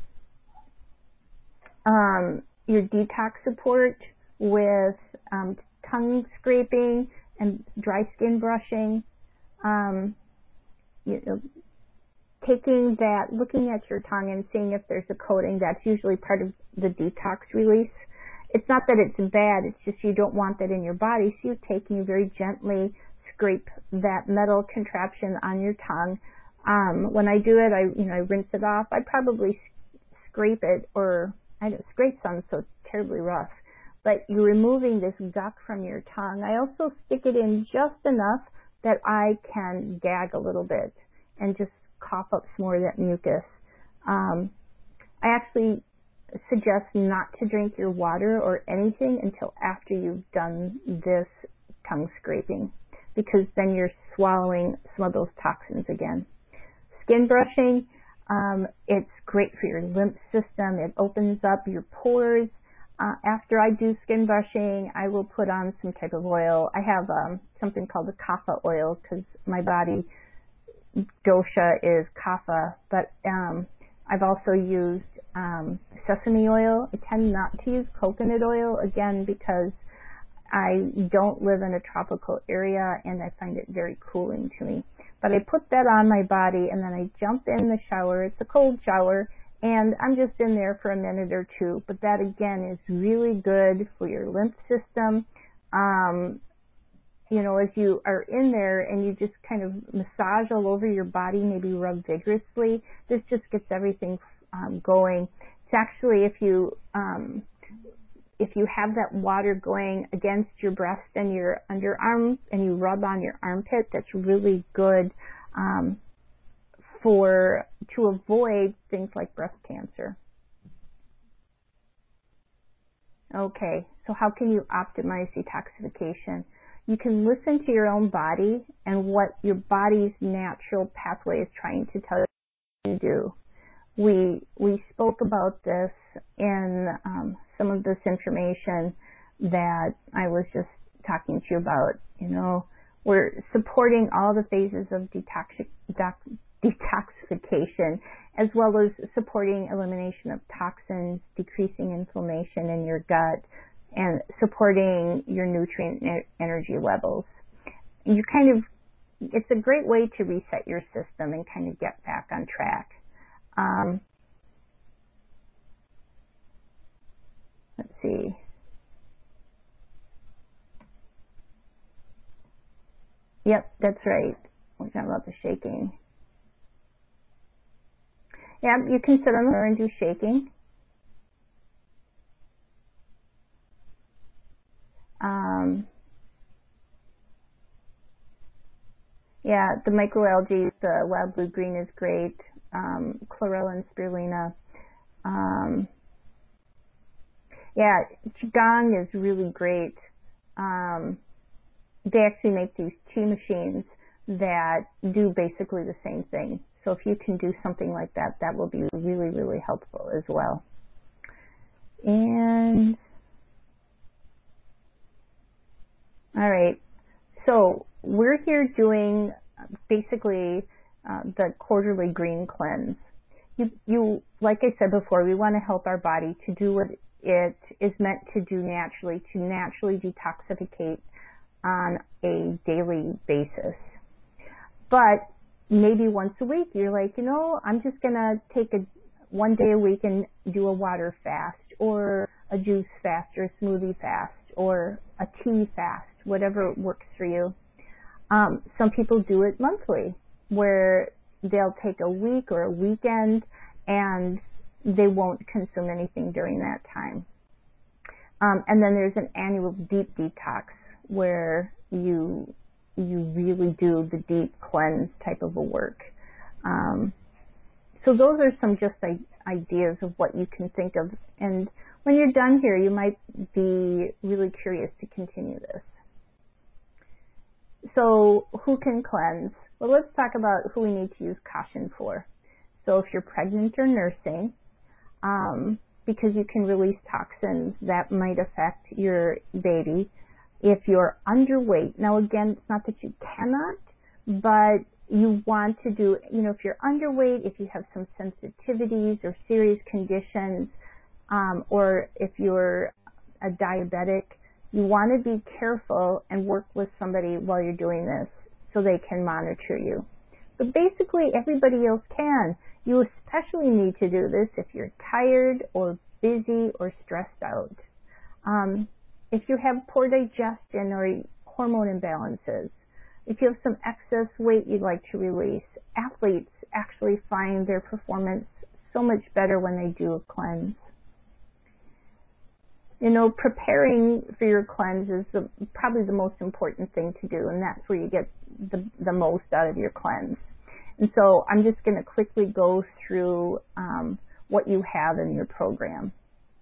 Um, your detox support with um, tongue scraping and dry skin brushing. Um, you know, taking that, looking at your tongue and seeing if there's a coating, that's usually part of the detox release. It's not that it's bad, it's just you don't want that in your body, so you take and you very gently scrape that metal contraption on your tongue. Um, when I do it, I you know I rinse it off. I probably scrape it, or I don't scrape sounds so terribly rough, but you're removing this gunk from your tongue. I also stick it in just enough that I can gag a little bit and just cough up some more of that mucus. Um, I actually suggest not to drink your water or anything until after you've done this tongue scraping, because then you're swallowing some of those toxins again. Skin brushing, um, it's great for your lymph system. It opens up your pores. Uh, after I do skin brushing, I will put on some type of oil. I have um, something called the kapha oil because my body dosha is kapha, but um, I've also used um, sesame oil. I tend not to use coconut oil, again, because I don't live in a tropical area and I find it very cooling to me. But I put that on my body and then I jump in the shower. It's a cold shower and I'm just in there for a minute or two. But that again is really good for your lymph system. Um, you know, as you are in there and you just kind of massage all over your body, maybe rub vigorously, this just gets everything um, going. It's actually, if you um, if you have that water going against your breast and your underarm and you rub on your armpit, that's really good um, for to avoid things like breast cancer. Okay, so how can you optimize detoxification? You can listen to your own body and what your body's natural pathway is trying to tell you to do. We we spoke about this in um, some of this information that I was just talking to you about. You know, we're supporting all the phases of detox, detoxification, as well as supporting elimination of toxins, decreasing inflammation in your gut, and supporting your nutrient energy levels. You kind of, it's a great way to reset your system and kind of get back on track. Um, let's see. Yep, that's right. We're talking about the shaking. Yeah, you can sit on the floor and do shaking. Um, yeah, the microalgae, the wild blue green is great. Um, chlorella and spirulina. Um, yeah, qigong is really great. Um, they actually make these chi machines that do basically the same thing. So if you can do something like that, that will be really, really helpful as well. And all right, so we're here doing basically uh, the quarterly green cleanse. You, you, like I said before, we want to help our body to do what it is meant to do naturally, to naturally detoxificate on a daily basis. But maybe once a week, you're like, you know, I'm just going to take a one day a week and do a water fast or a juice fast or a smoothie fast or a tea fast, whatever works for you. Um, some people do it monthly, where they'll take a week or a weekend and they won't consume anything during that time. Um, and then there's an annual deep detox where you you really do the deep cleanse type of a work. Um, so those are some just ideas of what you can think of. And when you're done here, you might be really curious to continue this. So who can cleanse? Well, let's talk about who we need to use caution for. So if you're pregnant or nursing, um, because you can release toxins that might affect your baby. If you're underweight, now again, it's not that you cannot, but you want to do, you know, if you're underweight, if you have some sensitivities or serious conditions, um, or if you're a diabetic, you want to be careful and work with somebody while you're doing this so they can monitor you. But basically, everybody else can. You especially need to do this if you're tired or busy or stressed out. Um, if you have poor digestion or hormone imbalances, if you have some excess weight you'd like to release, athletes actually find their performance so much better when they do a cleanse. You know, preparing for your cleanse is the, probably the most important thing to do, and that's where you get the, the most out of your cleanse. And so I'm just going to quickly go through um, what you have in your program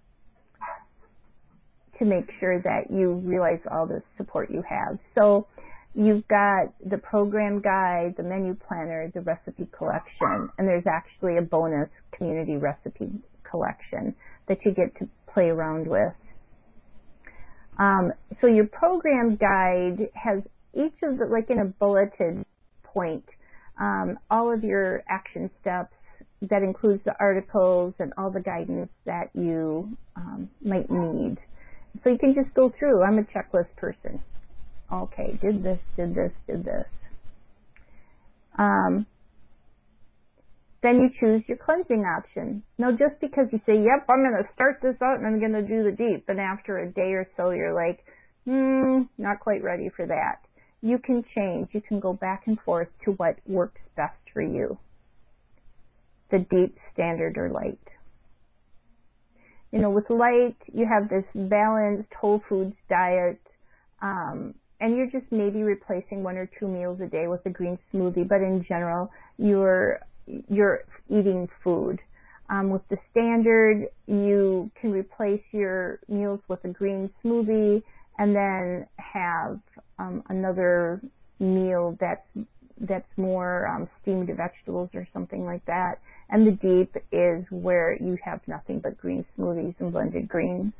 to make sure that you realize all the support you have. So you've got the program guide, the menu planner, the recipe collection, and there's actually a bonus community recipe collection that you get to play around with. Um, so your program guide has each of the, like in a bulleted point, um, all of your action steps that includes the articles and all the guidance that you um, might need. So you can just go through. I'm a checklist person. Okay, did this, did this, did this. Um, then you choose your cleansing option. Now, just because you say, yep, I'm going to start this out and I'm going to do the deep, and after a day or so you're like, hmm, not quite ready for that. You can change. You can go back and forth to what works best for you. The deep, standard, or light. You know, with light, you have this balanced whole foods diet, um, and you're just maybe replacing one or two meals a day with a green smoothie, but in general, you're you're eating food. Um, with the standard, you can replace your meals with a green smoothie and then have um, another meal that's that's more um, steamed vegetables or something like that. And the deep is where you have nothing but green smoothies and blended greens.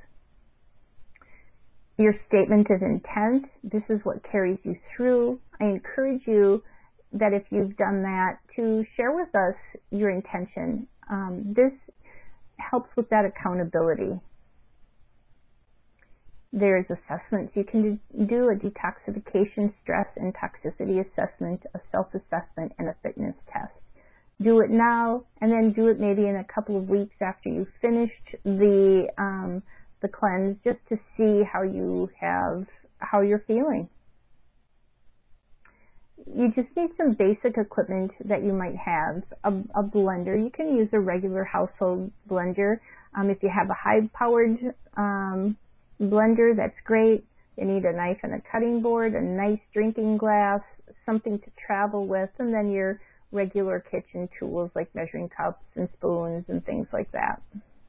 Your statement of intent, this is what carries you through. I encourage you that if you've done that, to share with us your intention. Um, this helps with that accountability. There's assessments you can do, a detoxification, stress, and toxicity assessment, a self-assessment, and a fitness test. Do it now, and then do it maybe in a couple of weeks after you've finished the um, the cleanse, just to see how you have how you're feeling. You just need some basic equipment that you might have. A, a blender. You can use a regular household blender. Um, if you have a high-powered um, blender, that's great. You need a knife and a cutting board, a nice drinking glass, something to travel with, and then your regular kitchen tools like measuring cups and spoons and things like that.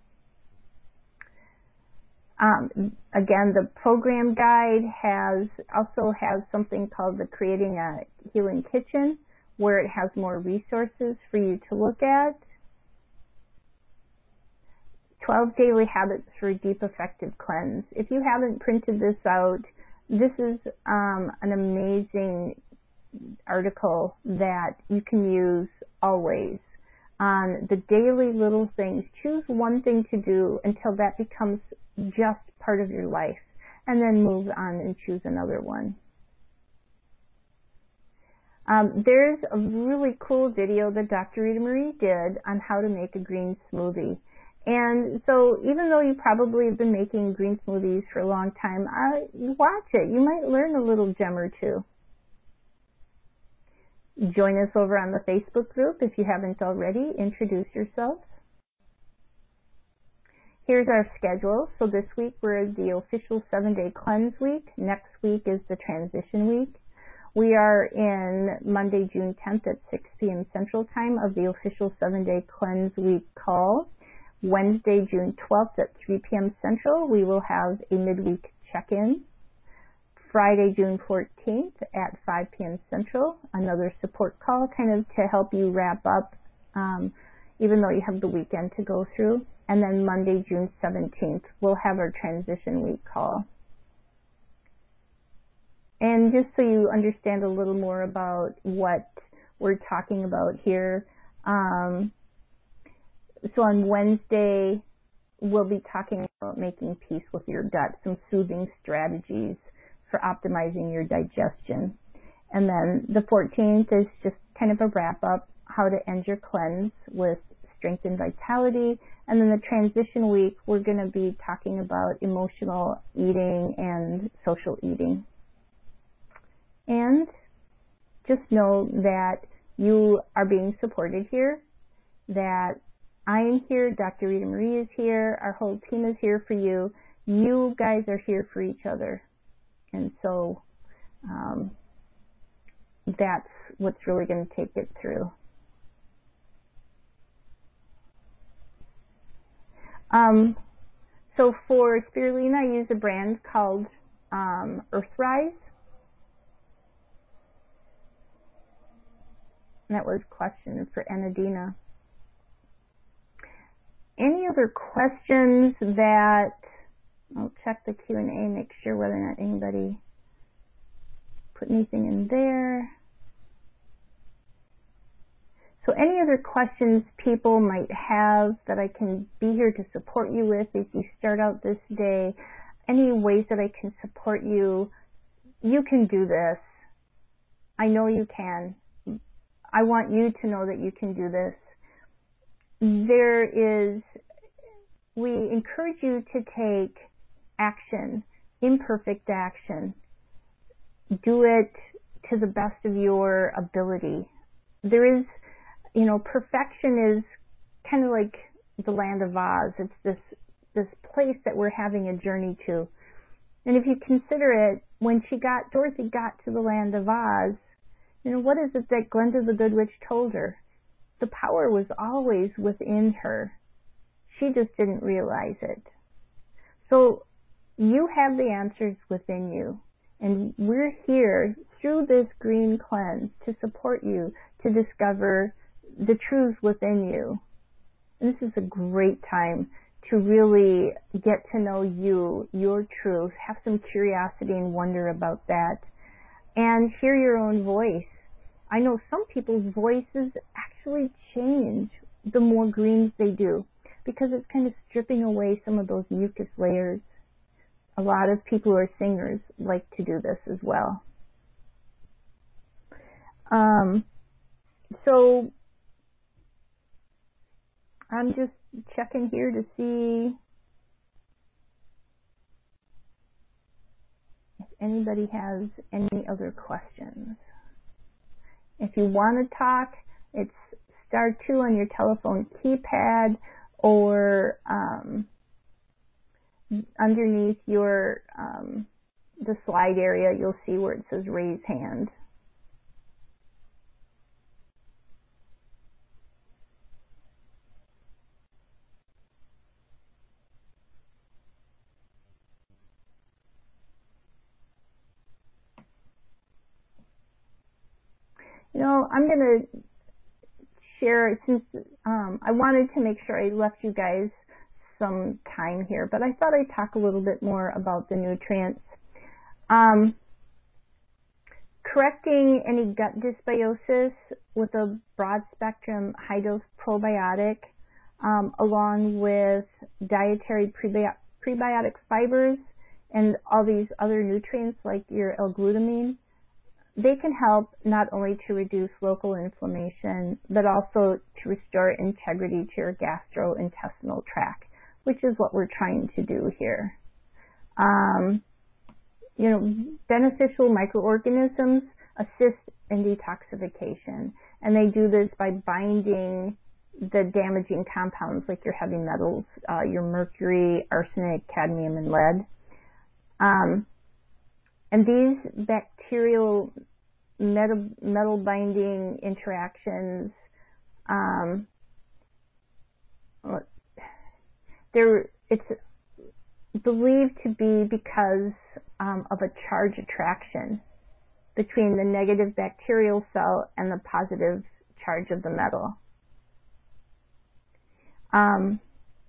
Um, again, the program guide has also has something called the Creating a Healing Kitchen, where it has more resources for you to look at. twelve Daily Habits for a Deep Effective Cleanse. If you haven't printed this out, this is um, an amazing article that you can use always on the daily little things. Choose one thing to do until that becomes just part of your life, and then move on and choose another one. Um, there's a really cool video that Doctor Rita Marie did on how to make a green smoothie. And so even though you probably have been making green smoothies for a long time, uh, watch it. You might learn a little gem or two. Join us over on the Facebook group if you haven't already. Introduce yourselves. Here's our schedule. So this week we're at the official seven-day cleanse week. Next week is the transition week. We are in Monday, June tenth at six p.m. Central Time of the official seven-day cleanse week call. Wednesday, June twelfth at three p.m. Central, we will have a midweek check-in. Friday, June fourteenth at five p.m. Central, another support call kind of to help you wrap up, um, even though you have the weekend to go through. And then Monday, June seventeenth, we'll have our transition week call. And just so you understand a little more about what we're talking about here, um, so on Wednesday, we'll be talking about making peace with your gut, some soothing strategies for optimizing your digestion. And then the fourteenth is just kind of a wrap-up, how to end your cleanse with strength and vitality. And then the transition week, we're going to be talking about emotional eating and social eating. And just know that you are being supported here, that I am here, Doctor Rita Marie is here, our whole team is here for you. You guys are here for each other. And so um, that's what's really going to take it through. Um, so for spirulina, I use a brand called um, Earthrise. And that was a question for Enadina. Any other questions that, I'll check the Q and A, make sure whether or not anybody put anything in there. So any other questions people might have that I can be here to support you with as you start out this day, any ways that I can support you, you can do this. I know you can. I want you to know that you can do this. There is, we encourage you to take action, imperfect action. Do it to the best of your ability. There is, you know, perfection is kind of like the land of Oz. It's this, this place that we're having a journey to. And if you consider it, when she got, Dorothy got to the land of Oz, you know, what is it that Glenda the Good Witch told her? The power was always within her. She just didn't realize it. So you have the answers within you. And we're here through this green cleanse to support you to discover the truth within you. And this is a great time to really get to know you, your truth, have some curiosity and wonder about that, and hear your own voice. I know some people's voices actually change the more greens they do, because it's kind of stripping away some of those mucus layers. A lot of people who are singers like to do this as well. Um, so I'm just checking here to see if anybody has any other questions. If you want to talk, it's star two on your telephone keypad, or um, underneath your um, the slide area, you'll see where it says raise hand. You know, I'm going to share, since um, I wanted to make sure I left you guys some time here, but I thought I'd talk a little bit more about the nutrients. Um, correcting any gut dysbiosis with a broad spectrum high dose probiotic, um, along with dietary prebi- prebiotic fibers and all these other nutrients like your L-glutamine, they can help not only to reduce local inflammation, but also to restore integrity to your gastrointestinal tract, which is what we're trying to do here. Um, you know, beneficial microorganisms assist in detoxification, and they do this by binding the damaging compounds like your heavy metals, uh, your mercury, arsenic, cadmium, and lead. Um, and these bacterial metal, metal binding interactions, um, they're, it's believed to be because um, of a charge attraction between the negative bacterial cell and the positive charge of the metal. Um,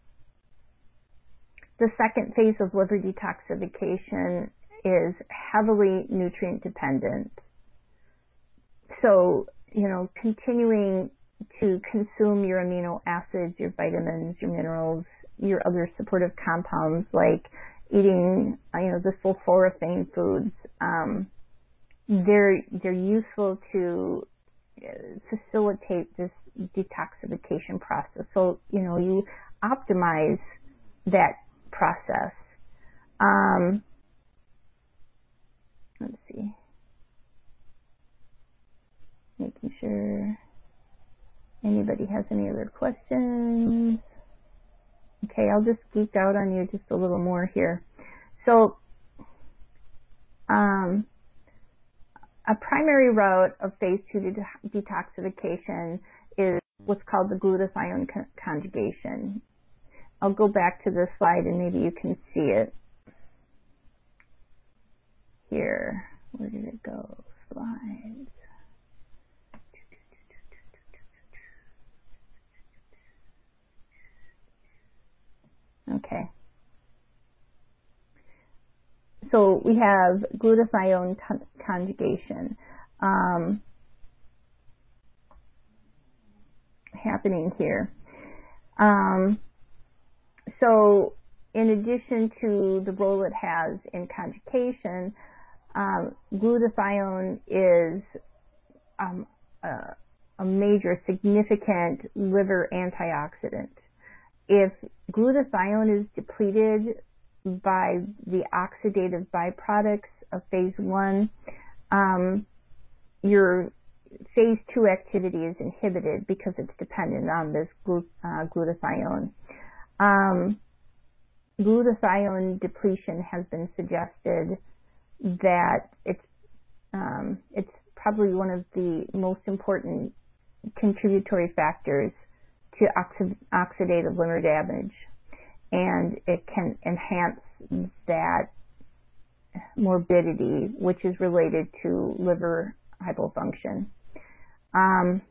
the second phase of liver detoxification is heavily nutrient dependent. So, you know, continuing to consume your amino acids, your vitamins, your minerals, your other supportive compounds, like eating, you know, the sulforaphane foods, um, they're they're useful to facilitate this detoxification process. So, you know, you optimize that process. Um, let's see. Making sure anybody has any other questions. Okay, I'll just geek out on you just a little more here. So, um, a primary route of phase two de- detoxification is what's called the glutathione con- conjugation. I'll go back to this slide and maybe you can see it here. Where did it go? Slides. Okay. So we have glutathione con- conjugation. Um, happening here. Um, so in addition to the role it has in conjugation, um, glutathione is um, a, a major, significant liver antioxidant. If glutathione is depleted by the oxidative byproducts of phase one, um, your phase two activity is inhibited because it's dependent on this glu- uh, glutathione. Um, glutathione depletion has been suggested that it's um, it's probably one of the most important contributory factors to oxi- oxidative liver damage, and it can enhance that morbidity, which is related to liver hypofunction. Um,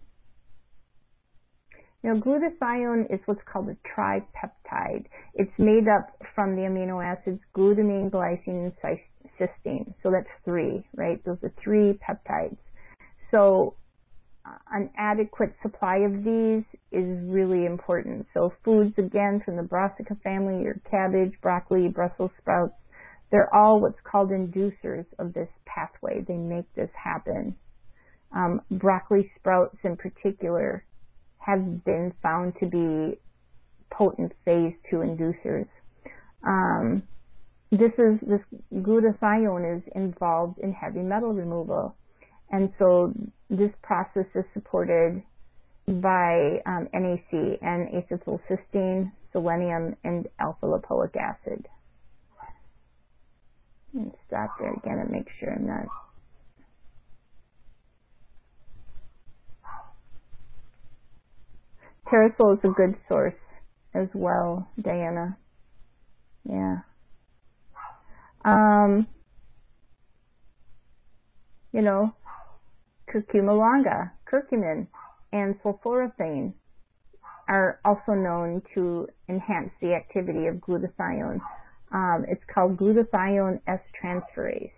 you know, glutathione is what's called a tripeptide. It's made up from the amino acids glutamine, glycine, and cysteine. So that's three, right? Those are three peptides. So uh, an adequate supply of these is really important. So foods, again, from the brassica family, your cabbage, broccoli, Brussels sprouts, they're all what's called inducers of this pathway. They make this happen. Um, broccoli sprouts in particular have been found to be potent phase two inducers. Um, this is this glutathione is involved in heavy metal removal, and so this process is supported by um, N A C, N-acetylcysteine, selenium, and alpha lipoic acid. And stop there again and make sure I'm not. Terrasul is a good source as well, Diana. Yeah. Um, you know, curcuma longa, curcumin, and sulforaphane are also known to enhance the activity of glutathione. Um, it's called glutathione S-transferase.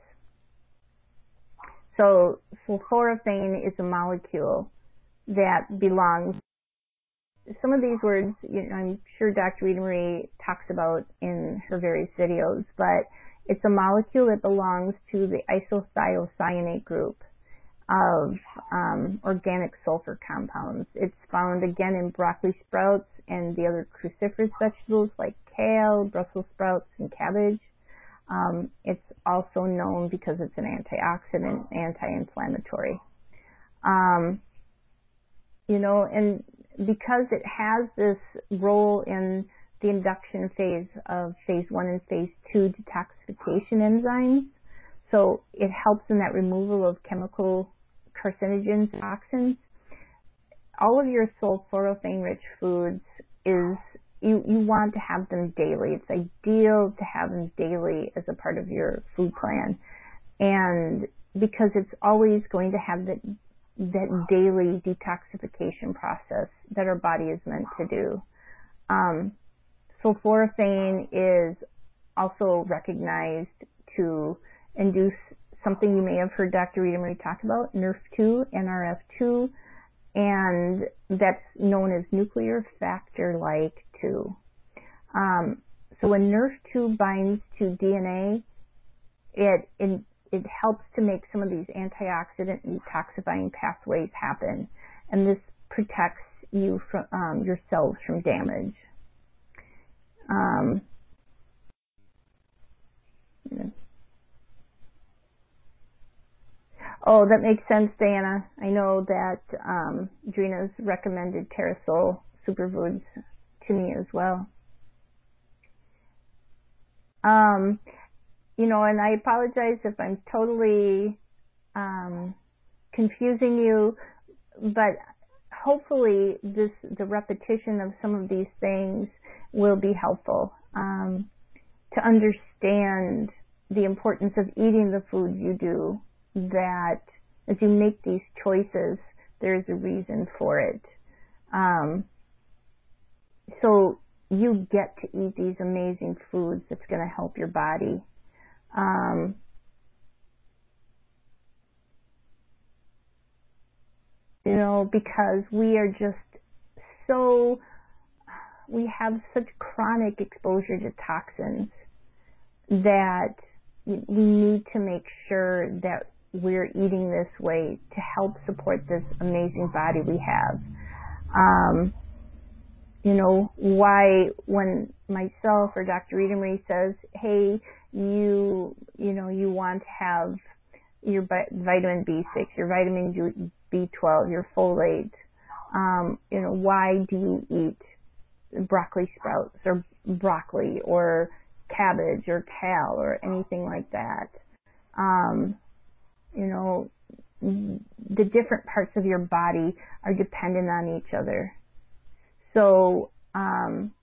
So sulforaphane is a molecule that belongs. Some of these words, you know, I'm sure Doctor Rita Marie talks about in her various videos, but it's a molecule that belongs to the isothiocyanate group of um, organic sulfur compounds. It's found again in broccoli sprouts and the other cruciferous vegetables like kale, Brussels sprouts, and cabbage. Um, it's also known because it's an antioxidant, anti-inflammatory. Um, you know, and because it has this role in the induction phase of phase one and phase two detoxification enzymes, so it helps in that removal of chemical carcinogens, toxins. All of your sulforaphane-rich foods is you, you want to have them daily. It's ideal to have them daily as a part of your food plan, and because it's always going to have that that daily detoxification process that our body is meant to do. Um, sulforaphane is also recognized to induce something you may have heard Doctor Rita Marie talk about, N R F two, N R F two, and that's known as nuclear factor-like two. Um, so when N R F two binds to D N A, it, it it helps to make some of these antioxidant and detoxifying pathways happen, and this protects you from um, your cells from damage. Um, oh, that makes sense, Diana. I know that um, Drina's recommended Terrasul superfoods to me as well. Um, you know, and I apologize if I'm totally um, confusing you, but hopefully this the repetition of some of these things will be helpful um, to understand the importance of eating the food you do, that as you make these choices, there's a reason for it. Um, so you get to eat these amazing foods that's going to help your body. Um, you know, because we are just so, we have such chronic exposure to toxins that we need to make sure that we're eating this way to help support this amazing body we have. Um, you know, why when myself or Doctor Rita Marie says, hey, you, you know, you want to have your vitamin B six, your vitamin B twelve, your folate, um, you know, why do you eat broccoli sprouts or broccoli or cabbage or kale or anything like that? Um, you know, the different parts of your body are dependent on each other. So, um,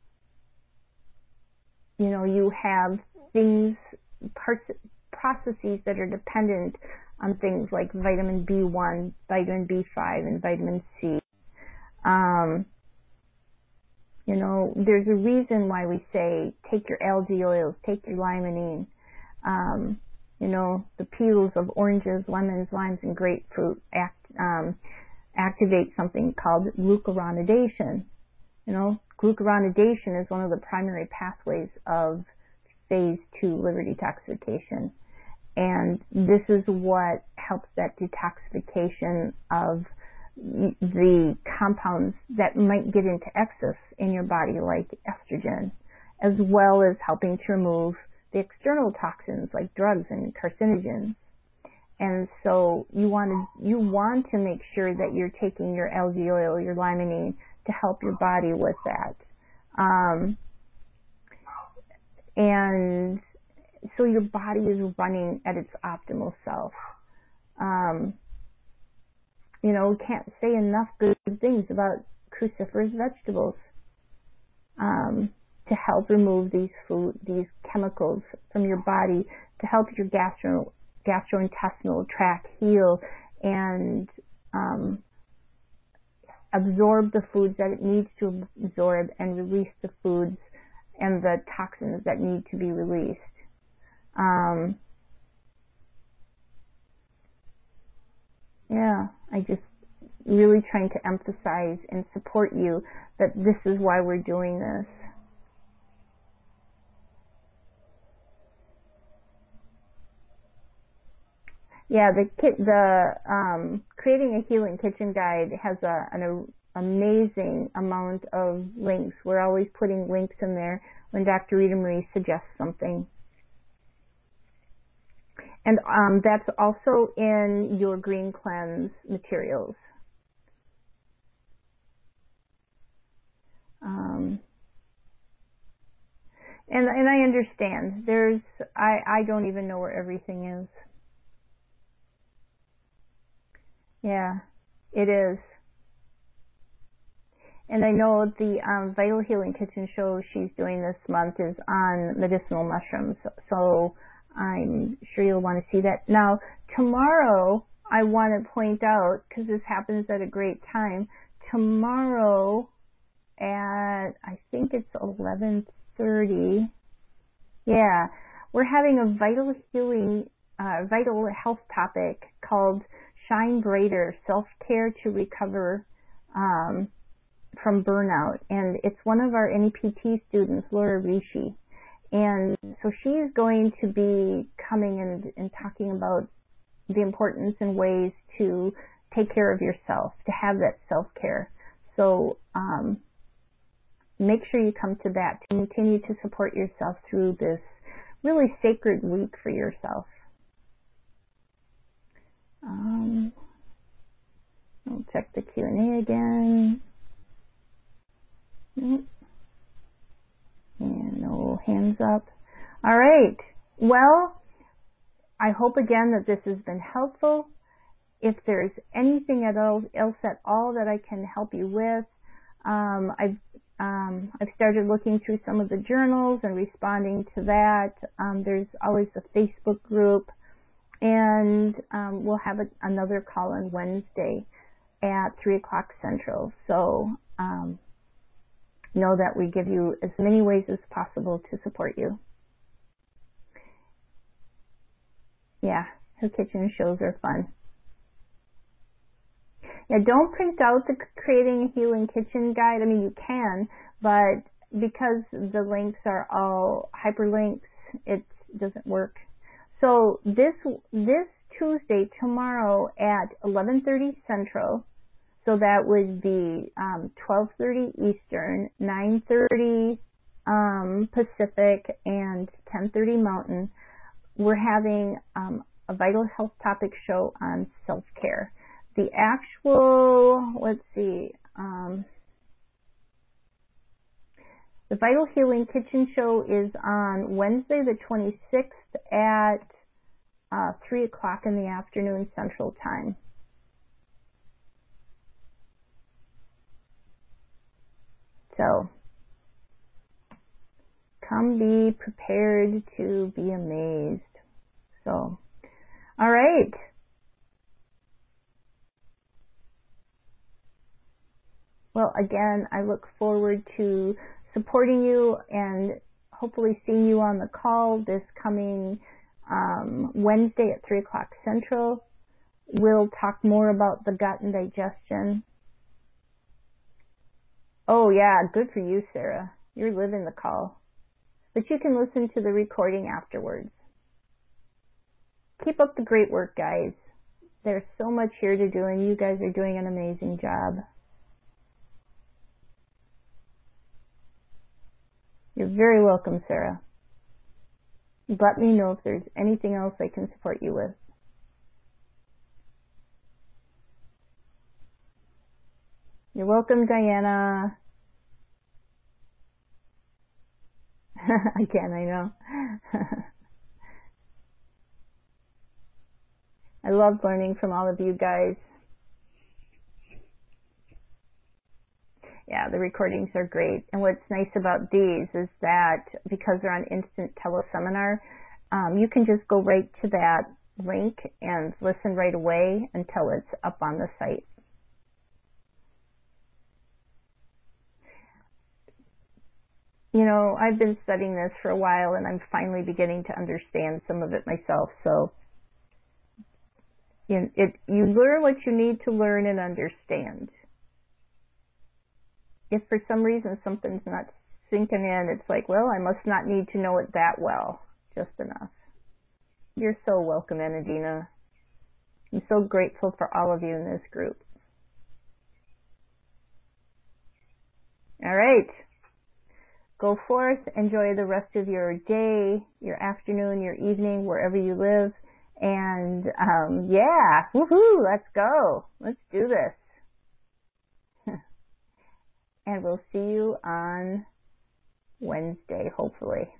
you know, you have things, parts, processes that are dependent on things like vitamin B one, vitamin B five, and vitamin C. Um, you know, there's a reason why we say take your algae oils, take your limonene. Um, you know, the peels of oranges, lemons, limes, and grapefruit act, um, activate something called glucuronidation. You know, glucuronidation is one of the primary pathways of phase two liver detoxification. And this is what helps that detoxification of the compounds that might get into excess in your body, like estrogen, as well as helping to remove the external toxins like drugs and carcinogens. And so you want to, you want to make sure that you're taking your algae oil, your limonene, to help your body with that. Um, and so your body is running at its optimal self. Um, you know, we can't say enough good things about cruciferous vegetables um, to help remove these food, these chemicals from your body, to help your gastro, gastrointestinal tract heal and um, absorb the foods that it needs to absorb and release the foods and the toxins that need to be released. Um, yeah, I just really trying to emphasize and support you that this is why we're doing this. Yeah, the kit, the um, Creating a Healing Kitchen Guide has a, an a, amazing amount of links. We're always putting links in there when Doctor Rita Marie suggests something. And um, that's also in your Green Cleanse materials. Um, and and I understand. There's I I don't even know where everything is. Yeah, it is. And I know the um, Vital Healing Kitchen show she's doing this month is on medicinal mushrooms. So I'm sure you'll want to see that. Now, tomorrow, I want to point out, because this happens at a great time, tomorrow at, I think it's eleven thirty, yeah, we're having a Vital Healing, uh, Vital Health topic called Shine Brighter, Self-Care to Recover um, from Burnout. And it's one of our N E P T students, Laura Rishi. And so she's going to be coming and, and talking about the importance and ways to take care of yourself, to have that self-care. So um, make sure you come to that to continue to support yourself through this really sacred week for yourself. Um, I'll check the Q and A again. Nope. And no hands up. All right. Well, I hope again that this has been helpful. If there's anything at all, else at all that I can help you with, um, I've um, I've started looking through some of the journals and responding to that. Um, there's always a Facebook group, and um, we'll have a, another call on Wednesday at three o'clock Central. So um, know that we give you as many ways as possible to support you. Yeah, her kitchen shows are fun. Yeah, don't print out the Creating a Healing Kitchen guide. I mean, you can, but because the links are all hyperlinks, it doesn't work. So this this Tuesday, tomorrow at eleven thirty Central, so that would be um, twelve thirty Eastern, nine thirty um, Pacific, and ten thirty Mountain, we're having um, a Vital Health Topic show on self-care. The actual, let's see, um, the Vital Healing Kitchen show is on Wednesday the twenty-sixth at uh, three o'clock in the afternoon Central Time. So, come be prepared to be amazed. So, all right. Well, again, I look forward to supporting you and hopefully seeing you on the call this coming um, Wednesday at three o'clock Central. We'll talk more about the gut and digestion. Oh, yeah, good for you, Sarah. You're living the call. But you can listen to the recording afterwards. Keep up the great work, guys. There's so much here to do, and you guys are doing an amazing job. You're very welcome, Sarah. Let me know if there's anything else I can support you with. You're welcome, Diana. Again, I know. I love learning from all of you guys. Yeah, the recordings are great. And what's nice about these is that because they're on Instant Teleseminar, um, you can just go right to that link and listen right away until it's up on the site. You know, I've been studying this for a while, and I'm finally beginning to understand some of it myself. So you know, it, you learn what you need to learn and understand. If for some reason something's not sinking in, it's like, well, I must not need to know it that well, just enough. You're so welcome, Anadina. I'm so grateful for all of you in this group. All right. Go forth, enjoy the rest of your day, your afternoon, your evening, wherever you live. And um, yeah, woohoo, let's go. Let's do this. And we'll see you on Wednesday, hopefully.